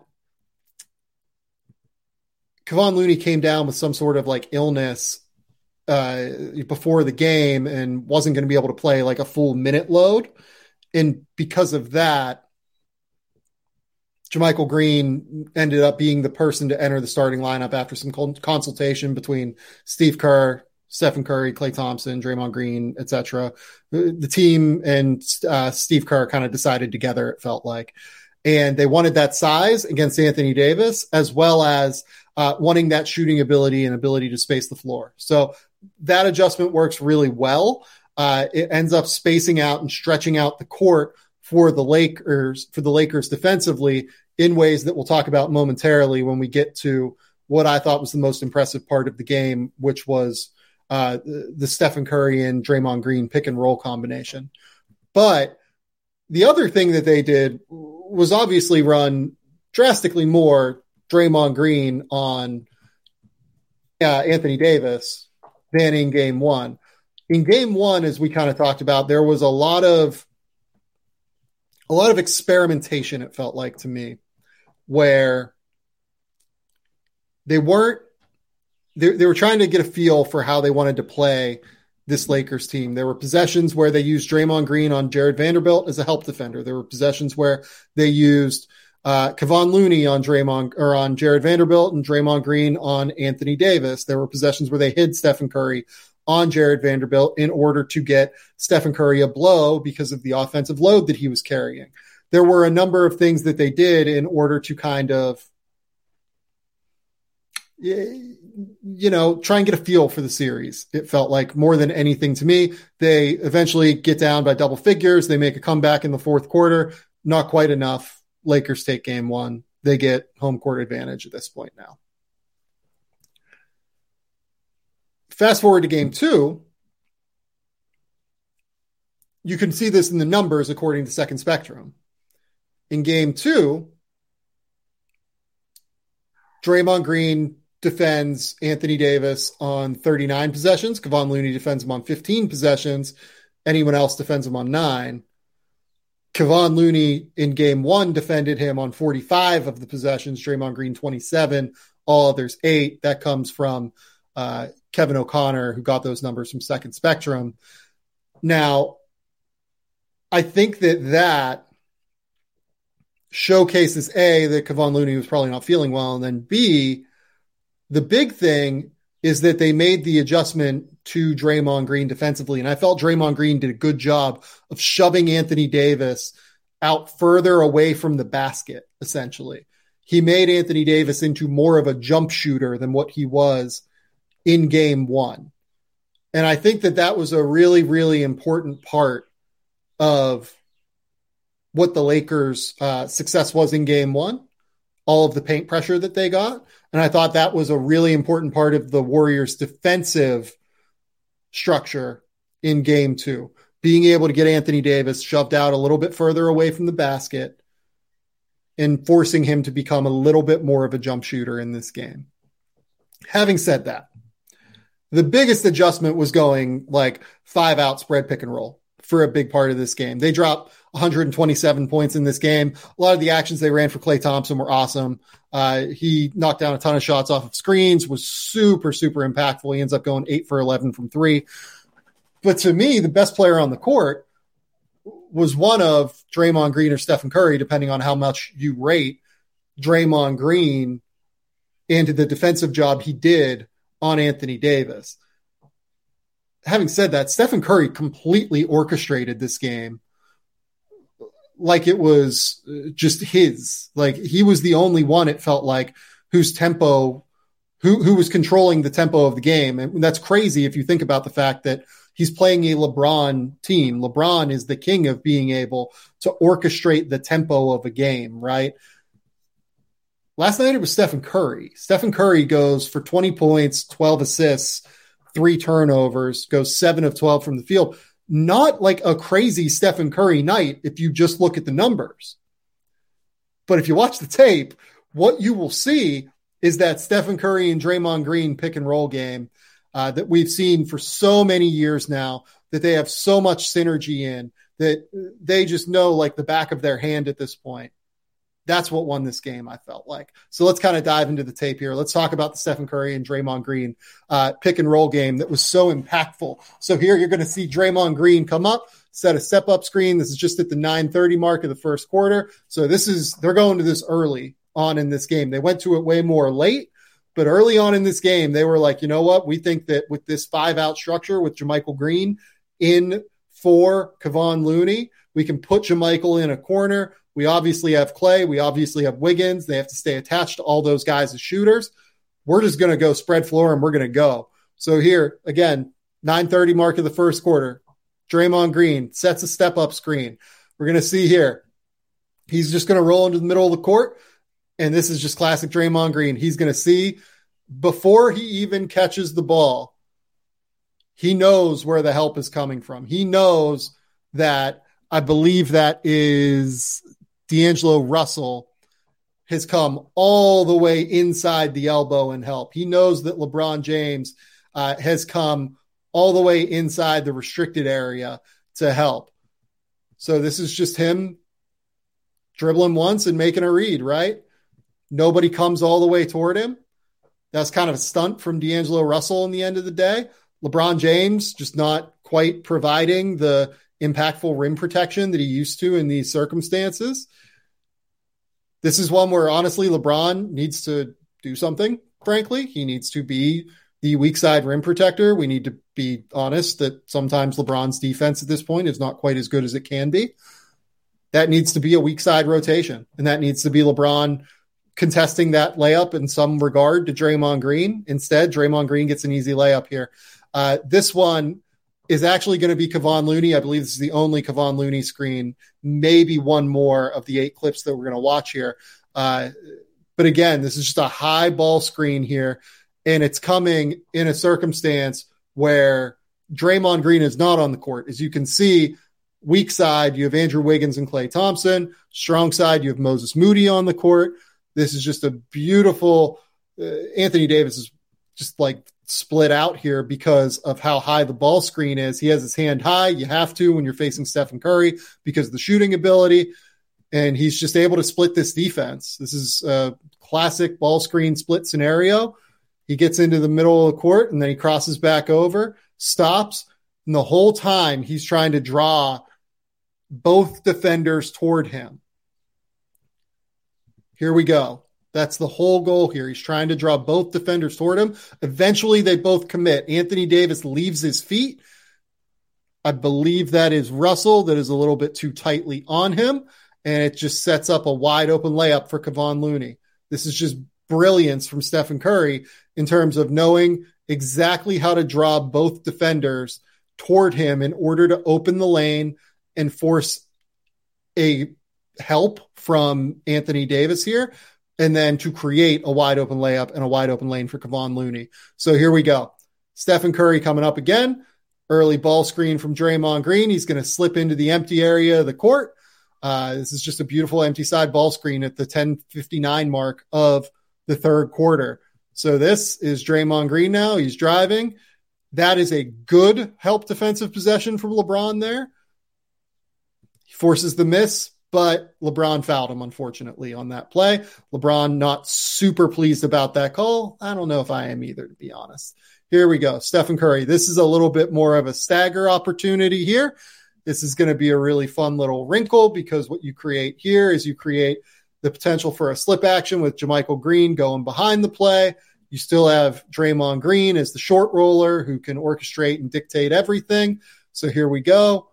Kevon Looney came down with some sort of like illness uh, before the game and wasn't going to be able to play like a full minute load. And because of that, JaMychal Green ended up being the person to enter the starting lineup after some consultation between Steve Kerr, Stephen Curry, Klay Thompson, Draymond Green, et cetera. The team and uh, Steve Kerr kind of decided together, it felt like. And they wanted that size against Anthony Davis, as well as uh, wanting that shooting ability and ability to space the floor. So that adjustment works really well. Uh, it ends up spacing out and stretching out the court for the Lakers, for the Lakers defensively in ways that we'll talk about momentarily when we get to what I thought was the most impressive part of the game, which was uh, the, the Stephen Curry and Draymond Green pick and roll combination. But the other thing that they did was obviously run drastically more Draymond Green on uh, Anthony Davis than in game one. In game one, as we kind of talked about, there was a lot of a lot of experimentation, it felt like to me, where they weren't they, they were trying to get a feel for how they wanted to play this Lakers team. There were possessions where they used Draymond Green on Jared Vanderbilt as a help defender. There were possessions where they used uh, Kevon Looney on Draymond or on Jared Vanderbilt and Draymond Green on Anthony Davis. There were possessions where they hid Stephen Curry on Jared Vanderbilt in order to get Stephen Curry a blow because of the offensive load that he was carrying. There were a number of things that they did in order to kind of, you know, try and get a feel for the series. It felt like more than anything to me. They eventually get down by double figures. They make a comeback in the fourth quarter. Not quite enough. Lakers take game one. They get home court advantage at this point now. Fast forward to game two, you can see this in the numbers according to Second Spectrum. In game two, Draymond Green defends Anthony Davis on thirty-nine possessions. Kevon Looney defends him on fifteen possessions. Anyone else defends him on nine. Kevon Looney in game one defended him on forty-five of the possessions. Draymond Green twenty-seven. All others eight. That comes from uh, Kevin O'Connor, who got those numbers from Second Spectrum. Now, I think that that showcases A, that Kevon Looney was probably not feeling well, and then B, the big thing is that they made the adjustment to Draymond Green defensively, and I felt Draymond Green did a good job of shoving Anthony Davis out further away from the basket, essentially. He made Anthony Davis into more of a jump shooter than what he was in game one. And I think that that was a really, really important part of what the Lakers' uh, success was in game one, all of the paint pressure that they got. And I thought that was a really important part of the Warriors' defensive structure in game two, being able to get Anthony Davis shoved out a little bit further away from the basket and forcing him to become a little bit more of a jump shooter in this game. Having said that, the biggest adjustment was going like five out spread pick and roll for a big part of this game. They dropped one hundred twenty-seven points in this game. A lot of the actions they ran for Klay Thompson were awesome. Uh, he knocked down a ton of shots off of screens, was super, super impactful. He ends up going eight for eleven from three. But to me, the best player on the court was one of Draymond Green or Stephen Curry, depending on how much you rate Draymond Green and the defensive job he did on Anthony Davis. Having said that, Stephen Curry completely orchestrated this game like it was just his. Like he was the only one, it felt like, whose tempo, who, who was controlling the tempo of the game. And that's crazy if you think about the fact that he's playing a LeBron team. LeBron is the king of being able to orchestrate the tempo of a game, right? Last night it was Stephen Curry. Stephen Curry goes for twenty points, twelve assists, three turnovers, goes seven of twelve from the field. Not like a crazy Stephen Curry night if you just look at the numbers. But if you watch the tape, what you will see is that Stephen Curry and Draymond Green pick and roll game uh, that we've seen for so many years now, that they have so much synergy in, that they just know like the back of their hand at this point. That's what won this game, I felt like. So let's kind of dive into the tape here. Let's talk about the Stephen Curry and Draymond Green uh, pick and roll game that was so impactful. So here you're going to see Draymond Green come up, set a step up screen. This is just at the nine thirty mark of the first quarter. So this is, they're going to this early on in this game. They went to it way more late, but early on in this game, they were like, you know what? We think that with this five out structure with JaMychal Green in for Kevon Looney, we can put JaMychal in a corner. We obviously have Klay. We obviously have Wiggins. They have to stay attached to all those guys as shooters. We're just going to go spread floor and we're going to go. So here, again, nine thirty mark of the first quarter, Draymond Green sets a step-up screen. We're going to see here, he's just going to roll into the middle of the court, and this is just classic Draymond Green. He's going to see, before he even catches the ball, he knows where the help is coming from. He knows that, I believe that is D'Angelo Russell, has come all the way inside the elbow and help. He knows that LeBron James uh, has come all the way inside the restricted area to help. So this is just him dribbling once and making a read, right? Nobody comes all the way toward him. That's kind of a stunt from D'Angelo Russell in the end of the day. LeBron James just not quite providing the impactful rim protection that he used to in these circumstances. This is one where, honestly, LeBron needs to do something, frankly. He needs to be the weak side rim protector. We need to be honest that sometimes LeBron's defense at this point is not quite as good as it can be. That needs to be a weak side rotation, and that needs to be LeBron contesting that layup in some regard to Draymond Green. Instead, Draymond Green gets an easy layup here. Uh, this one is actually going to be Kevon Looney. I believe this is the only Kevon Looney screen, maybe one more of the eight clips that we're going to watch here. Uh, but again, this is just a high ball screen here, and it's coming in a circumstance where Draymond Green is not on the court. As you can see, weak side, you have Andrew Wiggins and Klay Thompson. Strong side, you have Moses Moody on the court. This is just a beautiful uh, – Anthony Davis is just like – split out here because of how high the ball screen is. He has his hand high. You have to when you're facing Stephen Curry because of the shooting ability, and he's just able to split this defense. This is a classic ball screen split scenario. He gets into the middle of the court, and then he crosses back over, stops, and the whole time he's trying to draw both defenders toward him. Here we go. That's the whole goal here. He's trying to draw both defenders toward him. Eventually, they both commit. Anthony Davis leaves his feet. I believe that is Russell that is a little bit too tightly on him, and it just sets up a wide open layup for Kevon Looney. This is just brilliance from Stephen Curry in terms of knowing exactly how to draw both defenders toward him in order to open the lane and force a help from Anthony Davis here, and then to create a wide open layup and a wide open lane for Kevon Looney. So here we go. Stephen Curry coming up again. Early ball screen from Draymond Green. He's going to slip into the empty area of the court. Uh, this is just a beautiful empty side ball screen at the ten fifty-nine mark of the third quarter. So this is Draymond Green now. He's driving. That is a good help defensive possession from LeBron there. He forces the miss, but LeBron fouled him, unfortunately, on that play. LeBron not super pleased about that call. I don't know if I am either, to be honest. Here we go. Stephen Curry. This is a little bit more of a stagger opportunity here. This is going to be a really fun little wrinkle because what you create here is you create the potential for a slip action with JaMychal Green going behind the play. You still have Draymond Green as the short roller who can orchestrate and dictate everything. So here we go.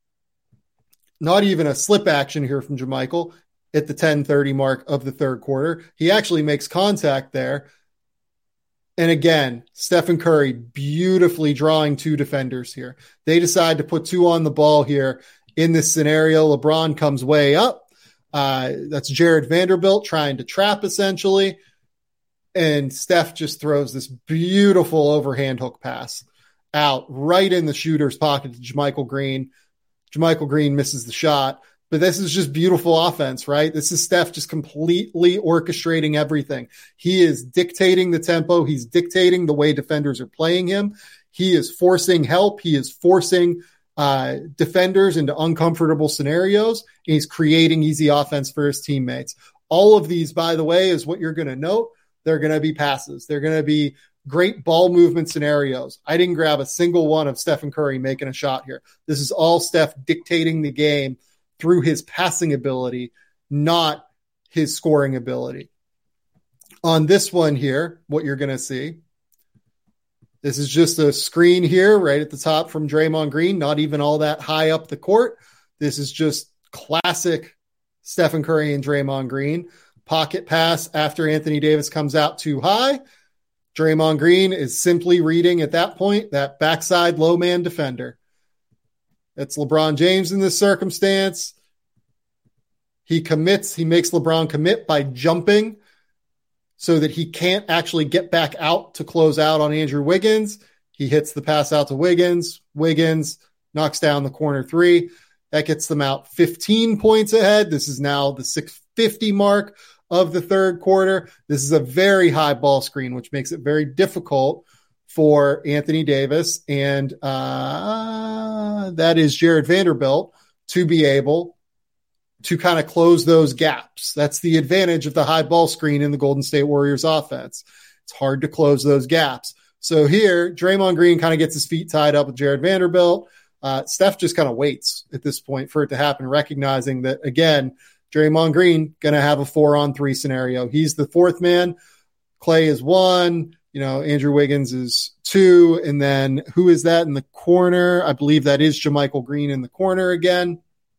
Not even a slip action here from JaMychal at the ten thirty mark of the third quarter. He actually makes contact there. And again, Stephen Curry beautifully drawing two defenders here. They decide to put two on the ball here in this scenario. LeBron comes way up. Uh, that's Jared Vanderbilt trying to trap essentially. And Steph just throws this beautiful overhand hook pass out right in the shooter's pocket to JaMychal Green. JaMychal Green misses the shot. But this is just beautiful offense, right? This is Steph just completely orchestrating everything. He is dictating the tempo. He's dictating the way defenders are playing him. He is forcing help. He is forcing uh, defenders into uncomfortable scenarios. And he's creating easy offense for his teammates. All of these, by the way, is what you're going to note. They're going to be passes. They're going to be great ball movement scenarios. I didn't grab a single one of Stephen Curry making a shot here. This is all Steph dictating the game through his passing ability, not his scoring ability. On this one here, what you're going to see, this is just a screen here right at the top from Draymond Green, not even all that high up the court. This is just classic Stephen Curry and Draymond Green. Pocket pass after Anthony Davis comes out too high. Draymond Green is simply reading at that point that backside low man defender. That's LeBron James in this circumstance. He commits, he makes LeBron commit by jumping so that he can't actually get back out to close out on Andrew Wiggins. He hits the pass out to Wiggins. Wiggins knocks down the corner three. That gets them out fifteen points ahead. This is now the six fifty mark of the third quarter. This is a very high ball screen, which makes it very difficult for Anthony Davis, and uh, that is Jared Vanderbilt, to be able to kind of close those gaps. That's the advantage of the high ball screen in the Golden State Warriors offense. It's hard to close those gaps. So here, Draymond Green kind of gets his feet tied up with Jared Vanderbilt. Uh, Steph just kind of waits at this point for it to happen, recognizing that, again, Draymond Green going to have a four-on-three scenario. He's the fourth man. Clay is one. You know, Andrew Wiggins is two. And then who is that in the corner? I believe that is JaMychal Green in the corner again.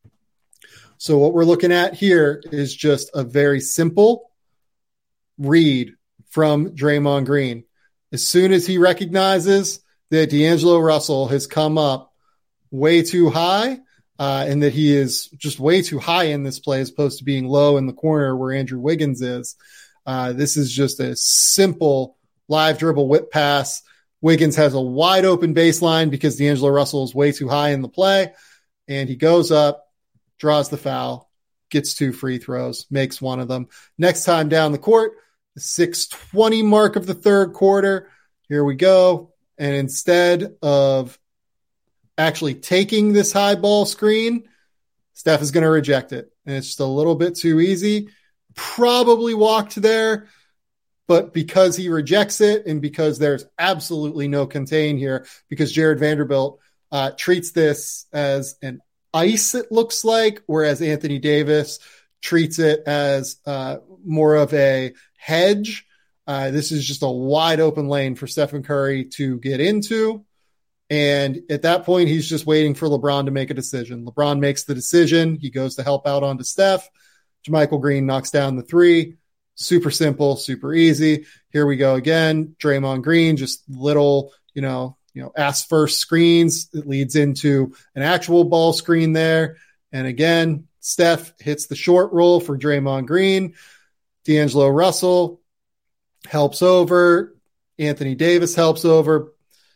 So what we're looking at here is just a very simple read from Draymond Green. As soon as he recognizes that D'Angelo Russell has come up way too high, uh, and that he is just way too high in this play as opposed to being low in the corner where Andrew Wiggins is, uh, this is just a simple live dribble whip pass. Wiggins has a wide open baseline because D'Angelo Russell is way too high in the play, and he goes up, draws the foul, gets two free throws, makes one of them. Next time down the court, the six twenty mark of the third quarter. Here we go. And instead of actually taking this high ball screen, Steph is going to reject it. And it's just a little bit too easy. Probably walked there, but because he rejects it and because there's absolutely no contain here, because Jared Vanderbilt uh, treats this as an ice, it looks like, whereas Anthony Davis treats it as uh, more of a hedge. Uh, this is just a wide open lane for Stephen Curry to get into. And at that point, he's just waiting for LeBron to make a decision. LeBron makes the decision. He goes to help out onto Steph. JaMychal Green knocks down the three. Super simple, super easy. Here we go again. Draymond Green, just little, you know, you know, ass first screens. It leads into an actual ball screen there. And again, Steph hits the short roll for Draymond Green. D'Angelo Russell helps over. Anthony Davis helps over.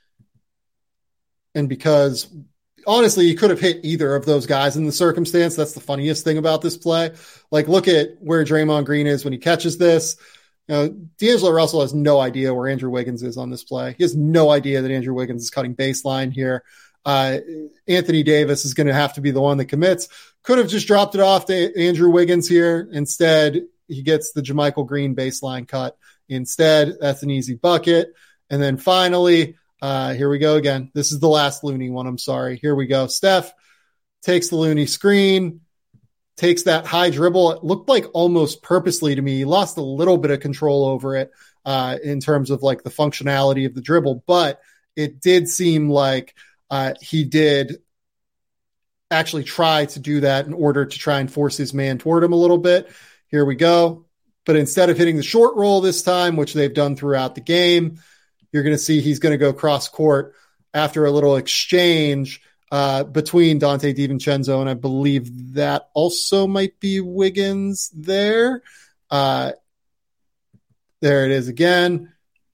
And because honestly, you could have hit either of those guys in the circumstance. That's the funniest thing about this play. Like, look at where Draymond Green is when he catches this. You know, D'Angelo Russell has no idea where Andrew Wiggins is on this play. He has no idea that Andrew Wiggins is cutting baseline here. Uh, Anthony Davis is going to have to be the one that commits. Could have just dropped it off to Andrew Wiggins here. Instead, he gets the JaMychal Green baseline cut. Instead, that's an easy bucket. And then finally, uh, here we go again. This is the last Looney one. I'm sorry. Here we go. Steph takes the Looney screen, takes that high dribble. It looked like almost purposely to me. He lost a little bit of control over it uh, in terms of like the functionality of the dribble, but it did seem like uh, he did actually try to do that in order to try and force his man toward him a little bit. Here we go. But instead of hitting the short roll this time, which they've done throughout the game, you're going to see he's going to go cross court after a little exchange uh, between Donte DiVincenzo, and I believe that also might be Wiggins there. Uh, there it is again.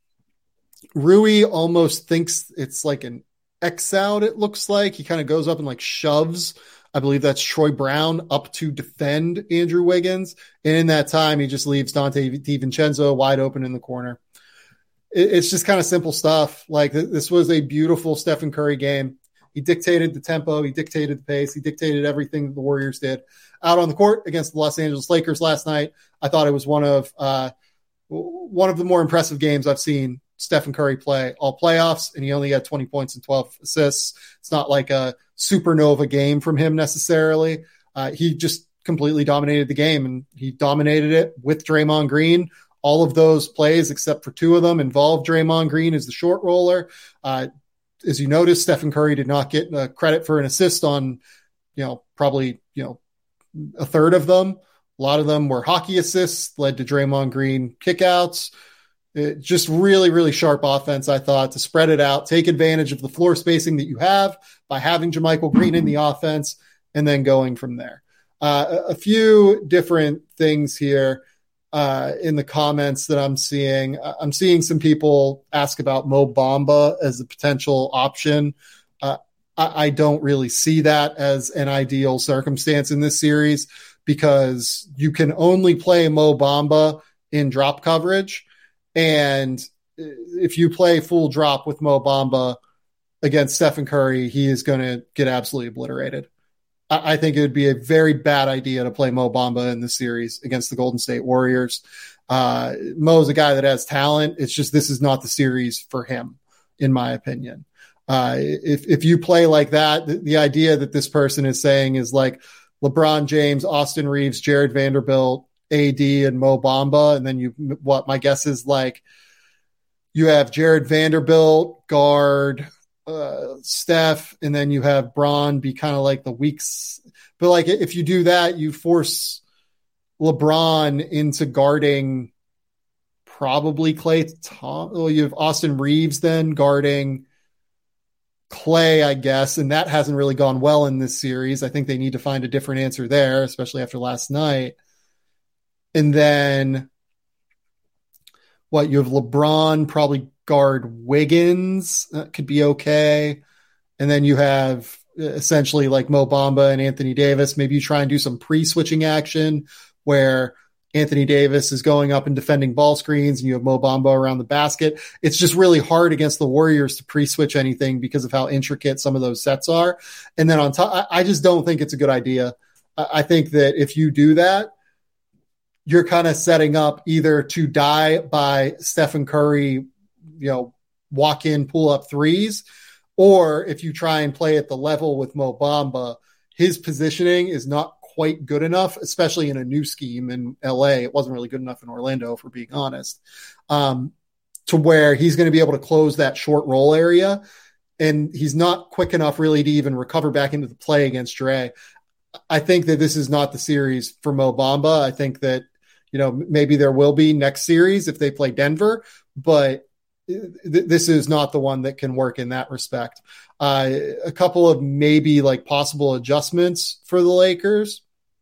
Rui almost thinks it's like an X out, it looks like. He kind of goes up and like shoves, I believe that's Troy Brown, up to defend Andrew Wiggins. And in that time, he just leaves Donte DiVincenzo wide open in the corner. It's just kind of simple stuff. Like this was a beautiful Stephen Curry game. He dictated the tempo. He dictated the pace. He dictated everything that the Warriors did out on the court against the Los Angeles Lakers last night. I thought it was one of uh, one of the more impressive games I've seen Stephen Curry play all playoffs, and he only had twenty points and twelve assists. It's not like a supernova game from him necessarily. Uh, he just completely dominated the game, and he dominated it with Draymond Green. All of those plays, except for two of them, involved Draymond Green as the short roller. Uh, as you noticed, Stephen Curry did not get uh, credit for an assist on, you know, probably, you know, a third of them. A lot of them were hockey assists, led to Draymond Green kickouts. It, just really, really sharp offense, I thought, to spread it out, take advantage of the floor spacing that you have by having JaMychal Green in the offense, and then going from there. Uh, a, a few different things here. Uh, in the comments that I'm seeing, I'm seeing some people ask about Mo Bamba as a potential option. Uh, I, I don't really see that as an ideal circumstance in this series because you can only play Mo Bamba in drop coverage. And if you play full drop with Mo Bamba against Stephen Curry, he is going to get absolutely obliterated. I think it would be a very bad idea to play Mo Bamba in this series against the Golden State Warriors. Uh, Mo is a guy that has talent. It's just this is not the series for him, in my opinion. Uh, if if you play like that, the, the idea that this person is saying is like LeBron James, Austin Reeves, Jared Vanderbilt, A D, and Mo Bamba, and then you what my guess is like you have Jared Vanderbilt guard Uh, Steph, and then you have Bron be kind of like the weaks. But like if you do that, you force LeBron into guarding probably Klay Tom. Well, you have Austin Reeves then guarding Klay, I guess, and that hasn't really gone well in this series. I think they need to find a different answer there, especially after last night. And then what you have LeBron probably guard Wiggins, that could be okay. And then you have essentially like Mo Bamba and Anthony Davis. Maybe you try and do some pre-switching action where Anthony Davis is going up and defending ball screens and you have Mo Bamba around the basket. It's just really hard against the Warriors to pre-switch anything because of how intricate some of those sets are. And then on top, I just don't think it's a good idea. I think that if you do that, you're kind of setting up either to die by Stephen Curry, you know, walk in, pull up threes, or if you try and play at the level with Mo Bamba, his positioning is not quite good enough, especially in a new scheme in L A. It wasn't really good enough in Orlando, for being honest, um, to where he's going to be able to close that short roll area. And he's not quick enough really to even recover back into the play against Dre. I think that this is not the series for Mo Bamba. I think that, you know, maybe there will be next series if they play Denver, but th- this is not the one that can work in that respect. Uh, a couple of maybe like possible adjustments for the Lakers.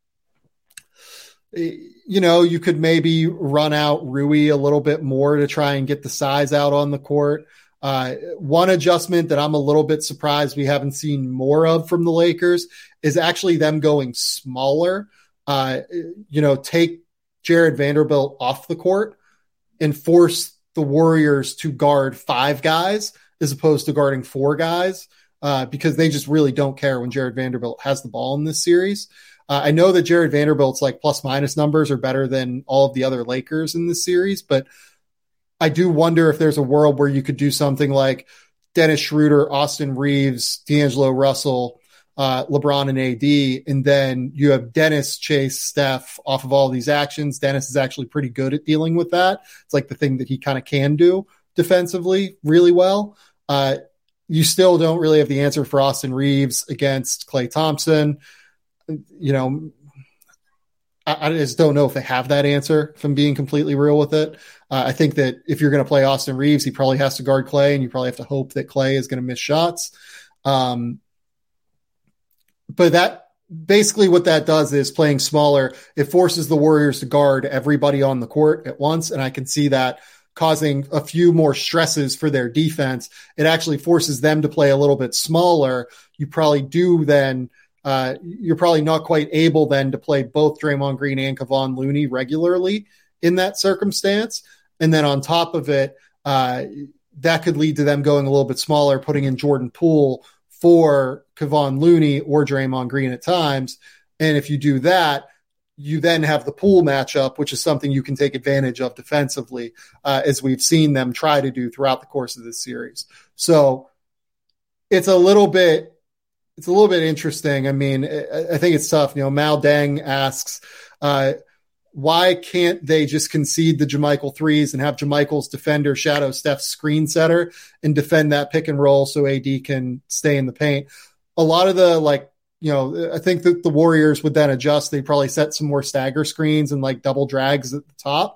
You know, you could maybe run out Rui a little bit more to try and get the size out on the court. Uh, one adjustment that I'm a little bit surprised we haven't seen more of from the Lakers is actually them going smaller. Uh, you know, take Jared Vanderbilt off the court and force the Warriors to guard five guys as opposed to guarding four guys. uh, because they just really don't care when Jared Vanderbilt has the ball in this series. Uh, I know that Jared Vanderbilt's like plus minus numbers are better than all of the other Lakers in this series, but I do wonder if there's a world where you could do something like Dennis Schroeder, Austin Reeves, D'Angelo Russell, uh, LeBron and A D, and then you have Dennis chase Steph off of all these actions. Dennis is actually pretty good at dealing with that. It's like the thing that he kind of can do defensively really well. Uh, you still don't really have the answer for Austin Reeves against Klay Thompson. You know, I, I just don't know if they have that answer, if I'm being completely real with it. Uh, I think that if you're going to play Austin Reeves, he probably has to guard Klay, and you probably have to hope that Klay is going to miss shots. Um, but that basically what that does is playing smaller. It forces the Warriors to guard everybody on the court at once. And I can see that causing a few more stresses for their defense. It actually forces them to play a little bit smaller. You probably do then, uh, you're probably not quite able then to play both Draymond Green and Kevon Looney regularly in that circumstance. And then on top of it, uh, that could lead to them going a little bit smaller, putting in Jordan Poole for Kevon Looney or Draymond Green at times. And if you do that, you then have the Poole matchup, which is something you can take advantage of defensively, uh, as we've seen them try to do throughout the course of this series. So it's a little bit, it's a little bit interesting. I mean, I, I think it's tough. You know, Mal Deng asks, uh, why can't they just concede the JaMychal threes and have JaMychal's defender shadow Steph's screen setter and defend that pick and roll so A D can stay in the paint? A lot of the, like, you know, I think that the Warriors would then adjust. They probably set some more stagger screens and like double drags at the top.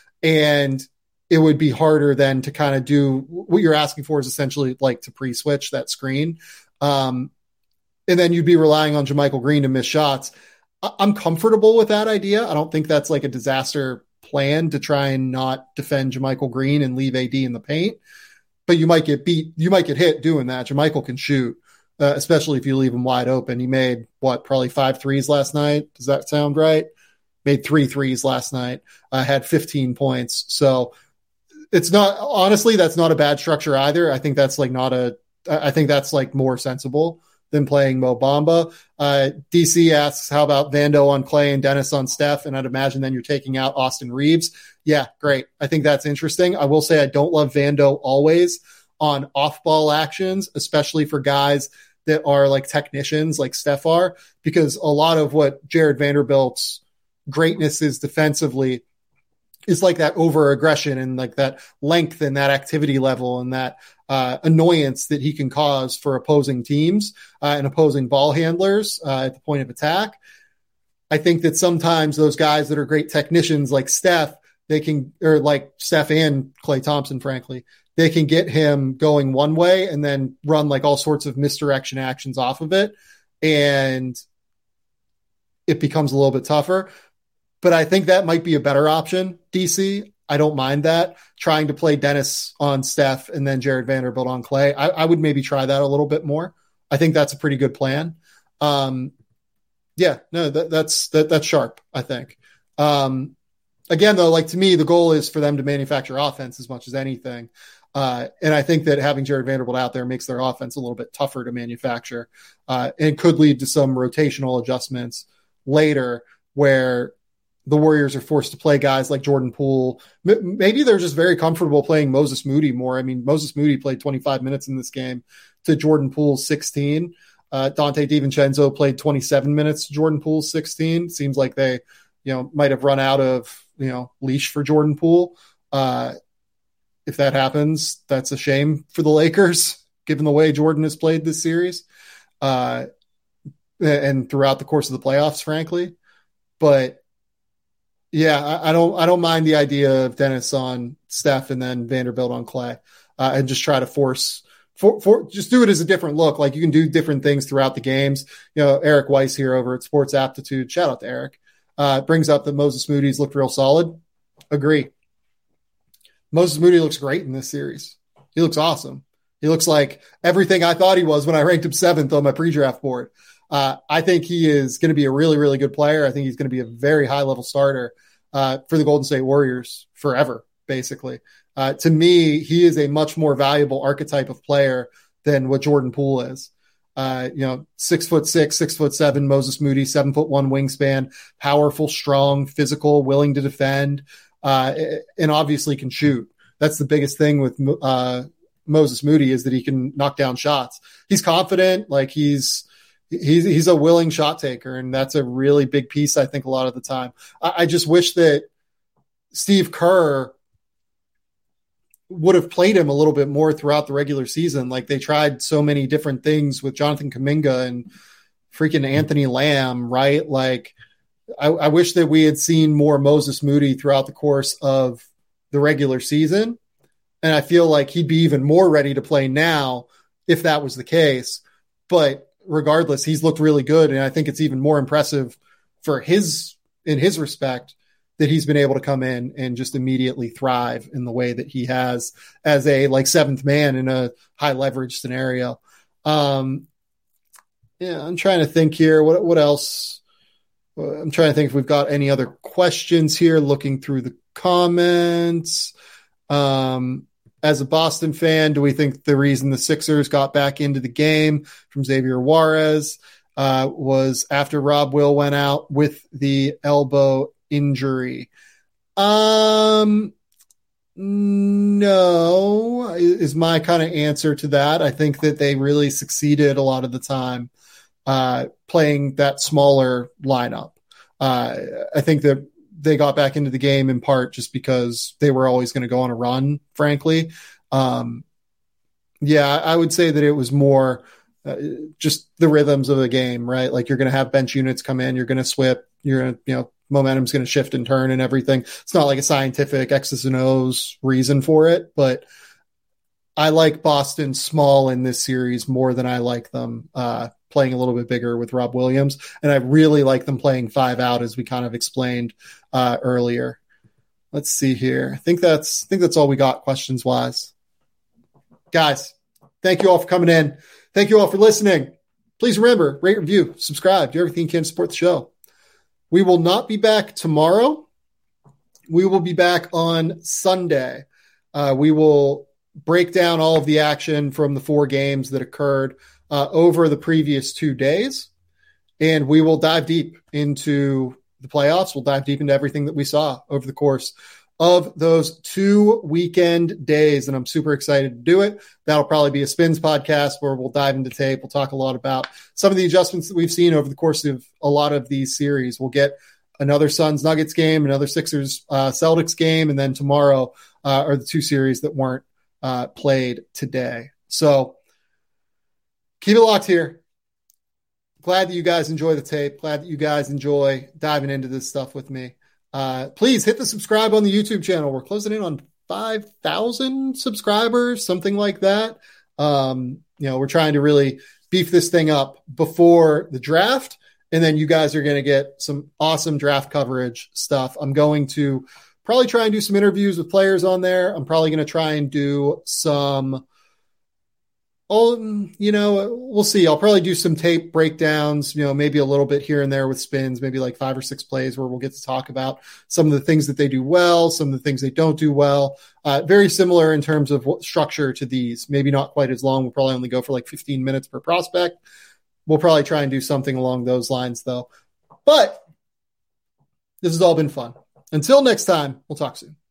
And it would be harder then to kind of do what you're asking for is essentially like to pre-switch that screen. Um, and then you'd be relying on JaMychal Green to miss shots. I'm comfortable with that idea. I don't think that's like a disaster plan to try and not defend JaMychal Green and leave A D in the paint, but you might get beat. You might get hit doing that. JaMychal can shoot, uh, especially if you leave him wide open. He made what, probably five threes last night. Does that sound right? Made three threes last night, uh, had fifteen points. So it's not, honestly, that's not a bad structure either. I think that's like not a, I think that's like more sensible than playing Mo Bamba. Uh, D C asks, how about Vando on Klay and Dennis on Steph? And I'd imagine then you're taking out Austin Reeves. Yeah, great. I think that's interesting. I will say I don't love Vando always on off-ball actions, especially for guys that are like technicians like Steph are, because a lot of what Jared Vanderbilt's greatness is defensively is like that over aggression and like that length and that activity level and that uh, annoyance that he can cause for opposing teams uh, and opposing ball handlers uh, at the point of attack. I think that sometimes those guys that are great technicians like Steph, they can, or like Steph and Klay Thompson, frankly, they can get him going one way and then run like all sorts of misdirection actions off of it. And it becomes a little bit tougher. But I think that might be a better option, D C. I don't mind that. Trying to play Dennis on Steph and then Jared Vanderbilt on Klay. I, I would maybe try that a little bit more. I think that's a pretty good plan. Um, yeah, no, that, that's that, that's sharp, I think. Um, again, though, like to me, the goal is for them to manufacture offense as much as anything. Uh, and I think that having Jared Vanderbilt out there makes their offense a little bit tougher to manufacture uh, and could lead to some rotational adjustments later where the Warriors are forced to play guys like Jordan Poole. M- maybe they're just very comfortable playing Moses Moody more. I mean, Moses Moody played twenty-five minutes in this game to Jordan Poole's sixteen. Uh, Dante DiVincenzo played twenty-seven minutes to Jordan Poole's sixteen. Seems like they, you know, might have run out of, you know, leash for Jordan Poole. Uh, if that happens, that's a shame for the Lakers, given the way Jordan has played this series uh, and throughout the course of the playoffs, frankly. But yeah, I, I don't. I don't mind the idea of Dennis on Steph and then Vanderbilt on Klay, uh, and just try to force, for, for just do it as a different look. Like you can do different things throughout the games. You know, Eric Weiss here over at Sports Aptitude. Shout out to Eric. Uh, brings up that Moses Moody's looked real solid. Agree. Moses Moody looks great in this series. He looks awesome. He looks like everything I thought he was when I ranked him seventh on my pre-draft board. Uh, I think he is going to be a really, really good player. I think he's going to be a very high-level starter uh, for the Golden State Warriors forever, basically. Uh, to me, he is a much more valuable archetype of player than what Jordan Poole is. Uh, you know, six foot six, six foot seven, Moses Moody, seven foot one wingspan, powerful, strong, physical, willing to defend, uh, and obviously can shoot. That's the biggest thing with uh, Moses Moody is that he can knock down shots. He's confident, like he's he's he's a willing shot taker, and that's a really big piece, I think, a lot of the time. I, I just wish that Steve Kerr would have played him a little bit more throughout the regular season. Like they tried so many different things with Jonathan Kuminga and freaking Anthony Lamb, right? Like I, I wish that we had seen more Moses Moody throughout the course of the regular season. And I feel like he'd be even more ready to play now if that was the case. But regardless, he's looked really good. And I think it's even more impressive for his, in his respect, that he's been able to come in and just immediately thrive in the way that he has as a like seventh man in a high leverage scenario. Um, yeah, I'm trying to think here. What, what else? I'm trying to think if we've got any other questions here, looking through the comments. Um, as a Boston fan, do we think the reason the Sixers got back into the game from Xavier Juarez uh, was after Rob Will went out with the elbow injury? Um, no, is my kind of answer to that. I think that they really succeeded a lot of the time uh, playing that smaller lineup. Uh, I think that they got back into the game in part just because they were always going to go on a run, frankly. Um, yeah, I would say that it was more uh, just the rhythms of the game, right? Like you're going to have bench units come in, you're going to swip, you're going to, you know, momentum's going to shift and turn and everything. It's not like a scientific X's and O's reason for it, but I like Boston small in this series more than I like them uh, playing a little bit bigger with Rob Williams. And I really like them playing five out, as we kind of explained uh, earlier. Let's see here. I think that's, I think that's all we got questions wise. Guys, thank you all for coming in. Thank you all for listening. Please remember, rate, review, subscribe, do everything you can to support the show. We will not be back tomorrow. We will be back on Sunday. Uh, we will break down all of the action from the four games that occurred uh, over the previous two days. And we will dive deep into the playoffs. We'll dive deep into everything that we saw over the course of those two weekend days. And I'm super excited to do it. That'll probably be a Spins podcast where we'll dive into tape. We'll talk a lot about some of the adjustments that we've seen over the course of a lot of these series. We'll get another Suns Nuggets game, another Sixers uh, Celtics game, and then tomorrow uh, are the two series that weren't uh, played today. So keep it locked here. Glad that you guys enjoy the tape. Glad that you guys enjoy diving into this stuff with me. Uh, please hit the subscribe on the YouTube channel. We're closing in on five thousand subscribers, something like that. Um, you know, we're trying to really beef this thing up before the draft. And then you guys are going to get some awesome draft coverage stuff. I'm going to probably try and do some interviews with players on there. I'm probably going to try and do some, oh, you know, we'll see. I'll probably do some tape breakdowns, you know, maybe a little bit here and there with spins, maybe like five or six plays where we'll get to talk about some of the things that they do well, some of the things they don't do well. Uh, very similar in terms of what structure to these, maybe not quite as long. We'll probably only go for like fifteen minutes per prospect. We'll probably try and do something along those lines though. But this has all been fun. Until next time, we'll talk soon.